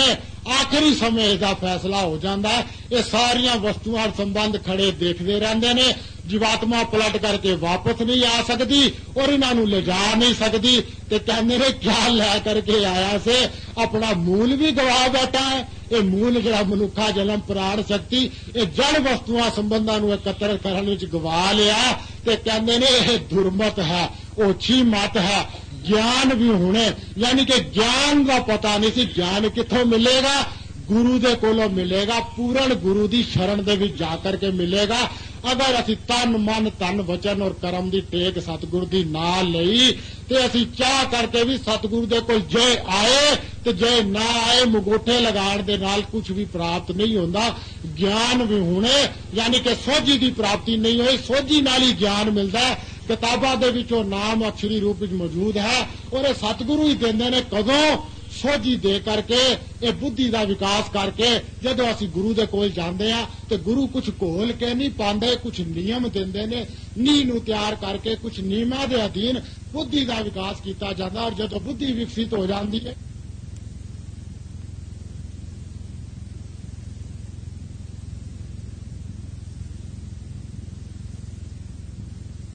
ਆਖਰੀ ਸਮੇਂ ਇਹਦਾ ਫੈਸਲਾ ਹੋ ਜਾਂਦਾ ਹੈ। ਇਹ ਸਾਰੀਆਂ ਵਸਤੂਆਂ ਸੰਬੰਧ ਖੜੇ ਦੇਖਦੇ ਰਹਿੰਦੇ ਨੇ। ਜੀਵਾਤਮਾ ਪਲਟ ਕਰਕੇ ਵਾਪਸ ਨਹੀਂ ਆ ਸਕਦੀ ਔਰ ਇਹਨਾਂ ਨੂੰ ਲਿਜਾ ਨਹੀਂ ਸਕਦੀ ਤੇ ਕਹਿੰਦੇ ਨੇ ਕਿਆ ਲੈ ਕਰਕੇ ਆਇਆ ਸੇ, ਆਪਣਾ ਮੂਲ ਵੀ ਗਵਾ ਬੈਠਾ ਹੈ। ਇਹ ਮੂਲ ਜਿਹੜਾ ਮਨੁੱਖਾ ਜਨਮ ਪ੍ਰਾਣ ਸ਼ਕਤੀ ਇਹ ਜੜ ਵਸਤੂਆਂ ਸੰਬੰਧਾਂ ਨੂੰ ਇਕੱਤਰ ਕਰਨ ਵਿੱਚ ਗਵਾ ਲਿਆ ਤੇ ਕਹਿੰਦੇ ਨੇ ਇਹ ਦੁਰਮਤ ਹੈ, ਓਛੀ ਮਤ ਹੈ। ਗਿਆਨ ਵੀ ਹੁਣੇ ਯਾਨੀ ਕਿ ਗਿਆਨ ਦਾ ਪਤਾ ਨਹੀਂ ਸੀ। ਗਿਆਨ ਕਿੱਥੋਂ ਮਿਲੇਗਾ? ਗੁਰੂ ਦੇ ਕੋਲੋਂ ਮਿਲੇਗਾ। ਪੂਰਨ ਗੁਰੂ ਦੀ ਸ਼ਰਨ ਦੇ ਵਿੱਚ ਜਾ ਕਰਕੇ ਮਿਲੇਗਾ। ਅਗਰ ਅਸੀਂ ਤਨ ਮਨ ਧਨ ਵਚਨ ਔਰ ਕਰਮ ਦੀ ਟੇਕ ਸਤਿਗੁਰ ਦੀ ਨਾ ਲਈ ਤੇ ਅਸੀਂ ਚਾਹ ਕਰਕੇ ਵੀ ਸਤਿਗੁਰੂ ਦੇ ਕੋਲ ਜੇ ਆਏ ਤੇ ਜੇ ਨਾ ਆਏ ਮੁਗੋਠੇ ਲਗਾਉਣ ਦੇ ਨਾਲ ਕੁਝ ਵੀ ਪ੍ਰਾਪਤ ਨਹੀਂ ਹੁੰਦਾ। ਗਿਆਨ ਵੀ ਹੁਣੇ ਯਾਨੀ ਕਿ ਸੋਝੀ ਦੀ ਪ੍ਰਾਪਤੀ ਨਹੀਂ ਹੋਈ, ਸੋਝੀ ਨਾਲ ਹੀ ਗਿਆਨ ਮਿਲਦਾ ਹੈ। ਕਿਤਾਬਾਂ ਦੇ ਵਿੱਚ ਉਹ ਨਾਮ ਅਕਸ਼ਰੀ ਰੂਪ ਵਿੱਚ ਮੌਜੂਦ ਹੈ ਔਰ ਇਹ ਸਤਿਗੁਰੂ ਹੀ ਦਿੰਦੇ ਨੇ। ਕਦੋਂ? ਸੋਝੀ ਦੇ ਕਰਕੇ, ਇਹ ਬੁੱਧੀ ਦਾ ਵਿਕਾਸ ਕਰਕੇ। ਜਦੋਂ ਅਸੀਂ ਗੁਰੂ ਦੇ ਕੋਲ ਜਾਂਦੇ ਆ ਤੇ ਗੁਰੂ ਕੁਝ ਘੋਲ ਕੇ ਨਹੀਂ ਪਾਉਂਦੇ, ਕੁਝ ਨਿਯਮ ਦਿੰਦੇ ਨੇ। ਨੀਂਹ ਨੂੰ ਤਿਆਰ ਕਰਕੇ ਕੁਝ ਨਿਯਮਾਂ ਦੇ ਅਧੀਨ ਬੁੱਧੀ ਦਾ ਵਿਕਾਸ ਕੀਤਾ ਜਾਂਦਾ ਔਰ ਜਦੋਂ ਬੁੱਧੀ ਵਿਕਸਿਤ ਹੋ ਜਾਂਦੀ ਹੈ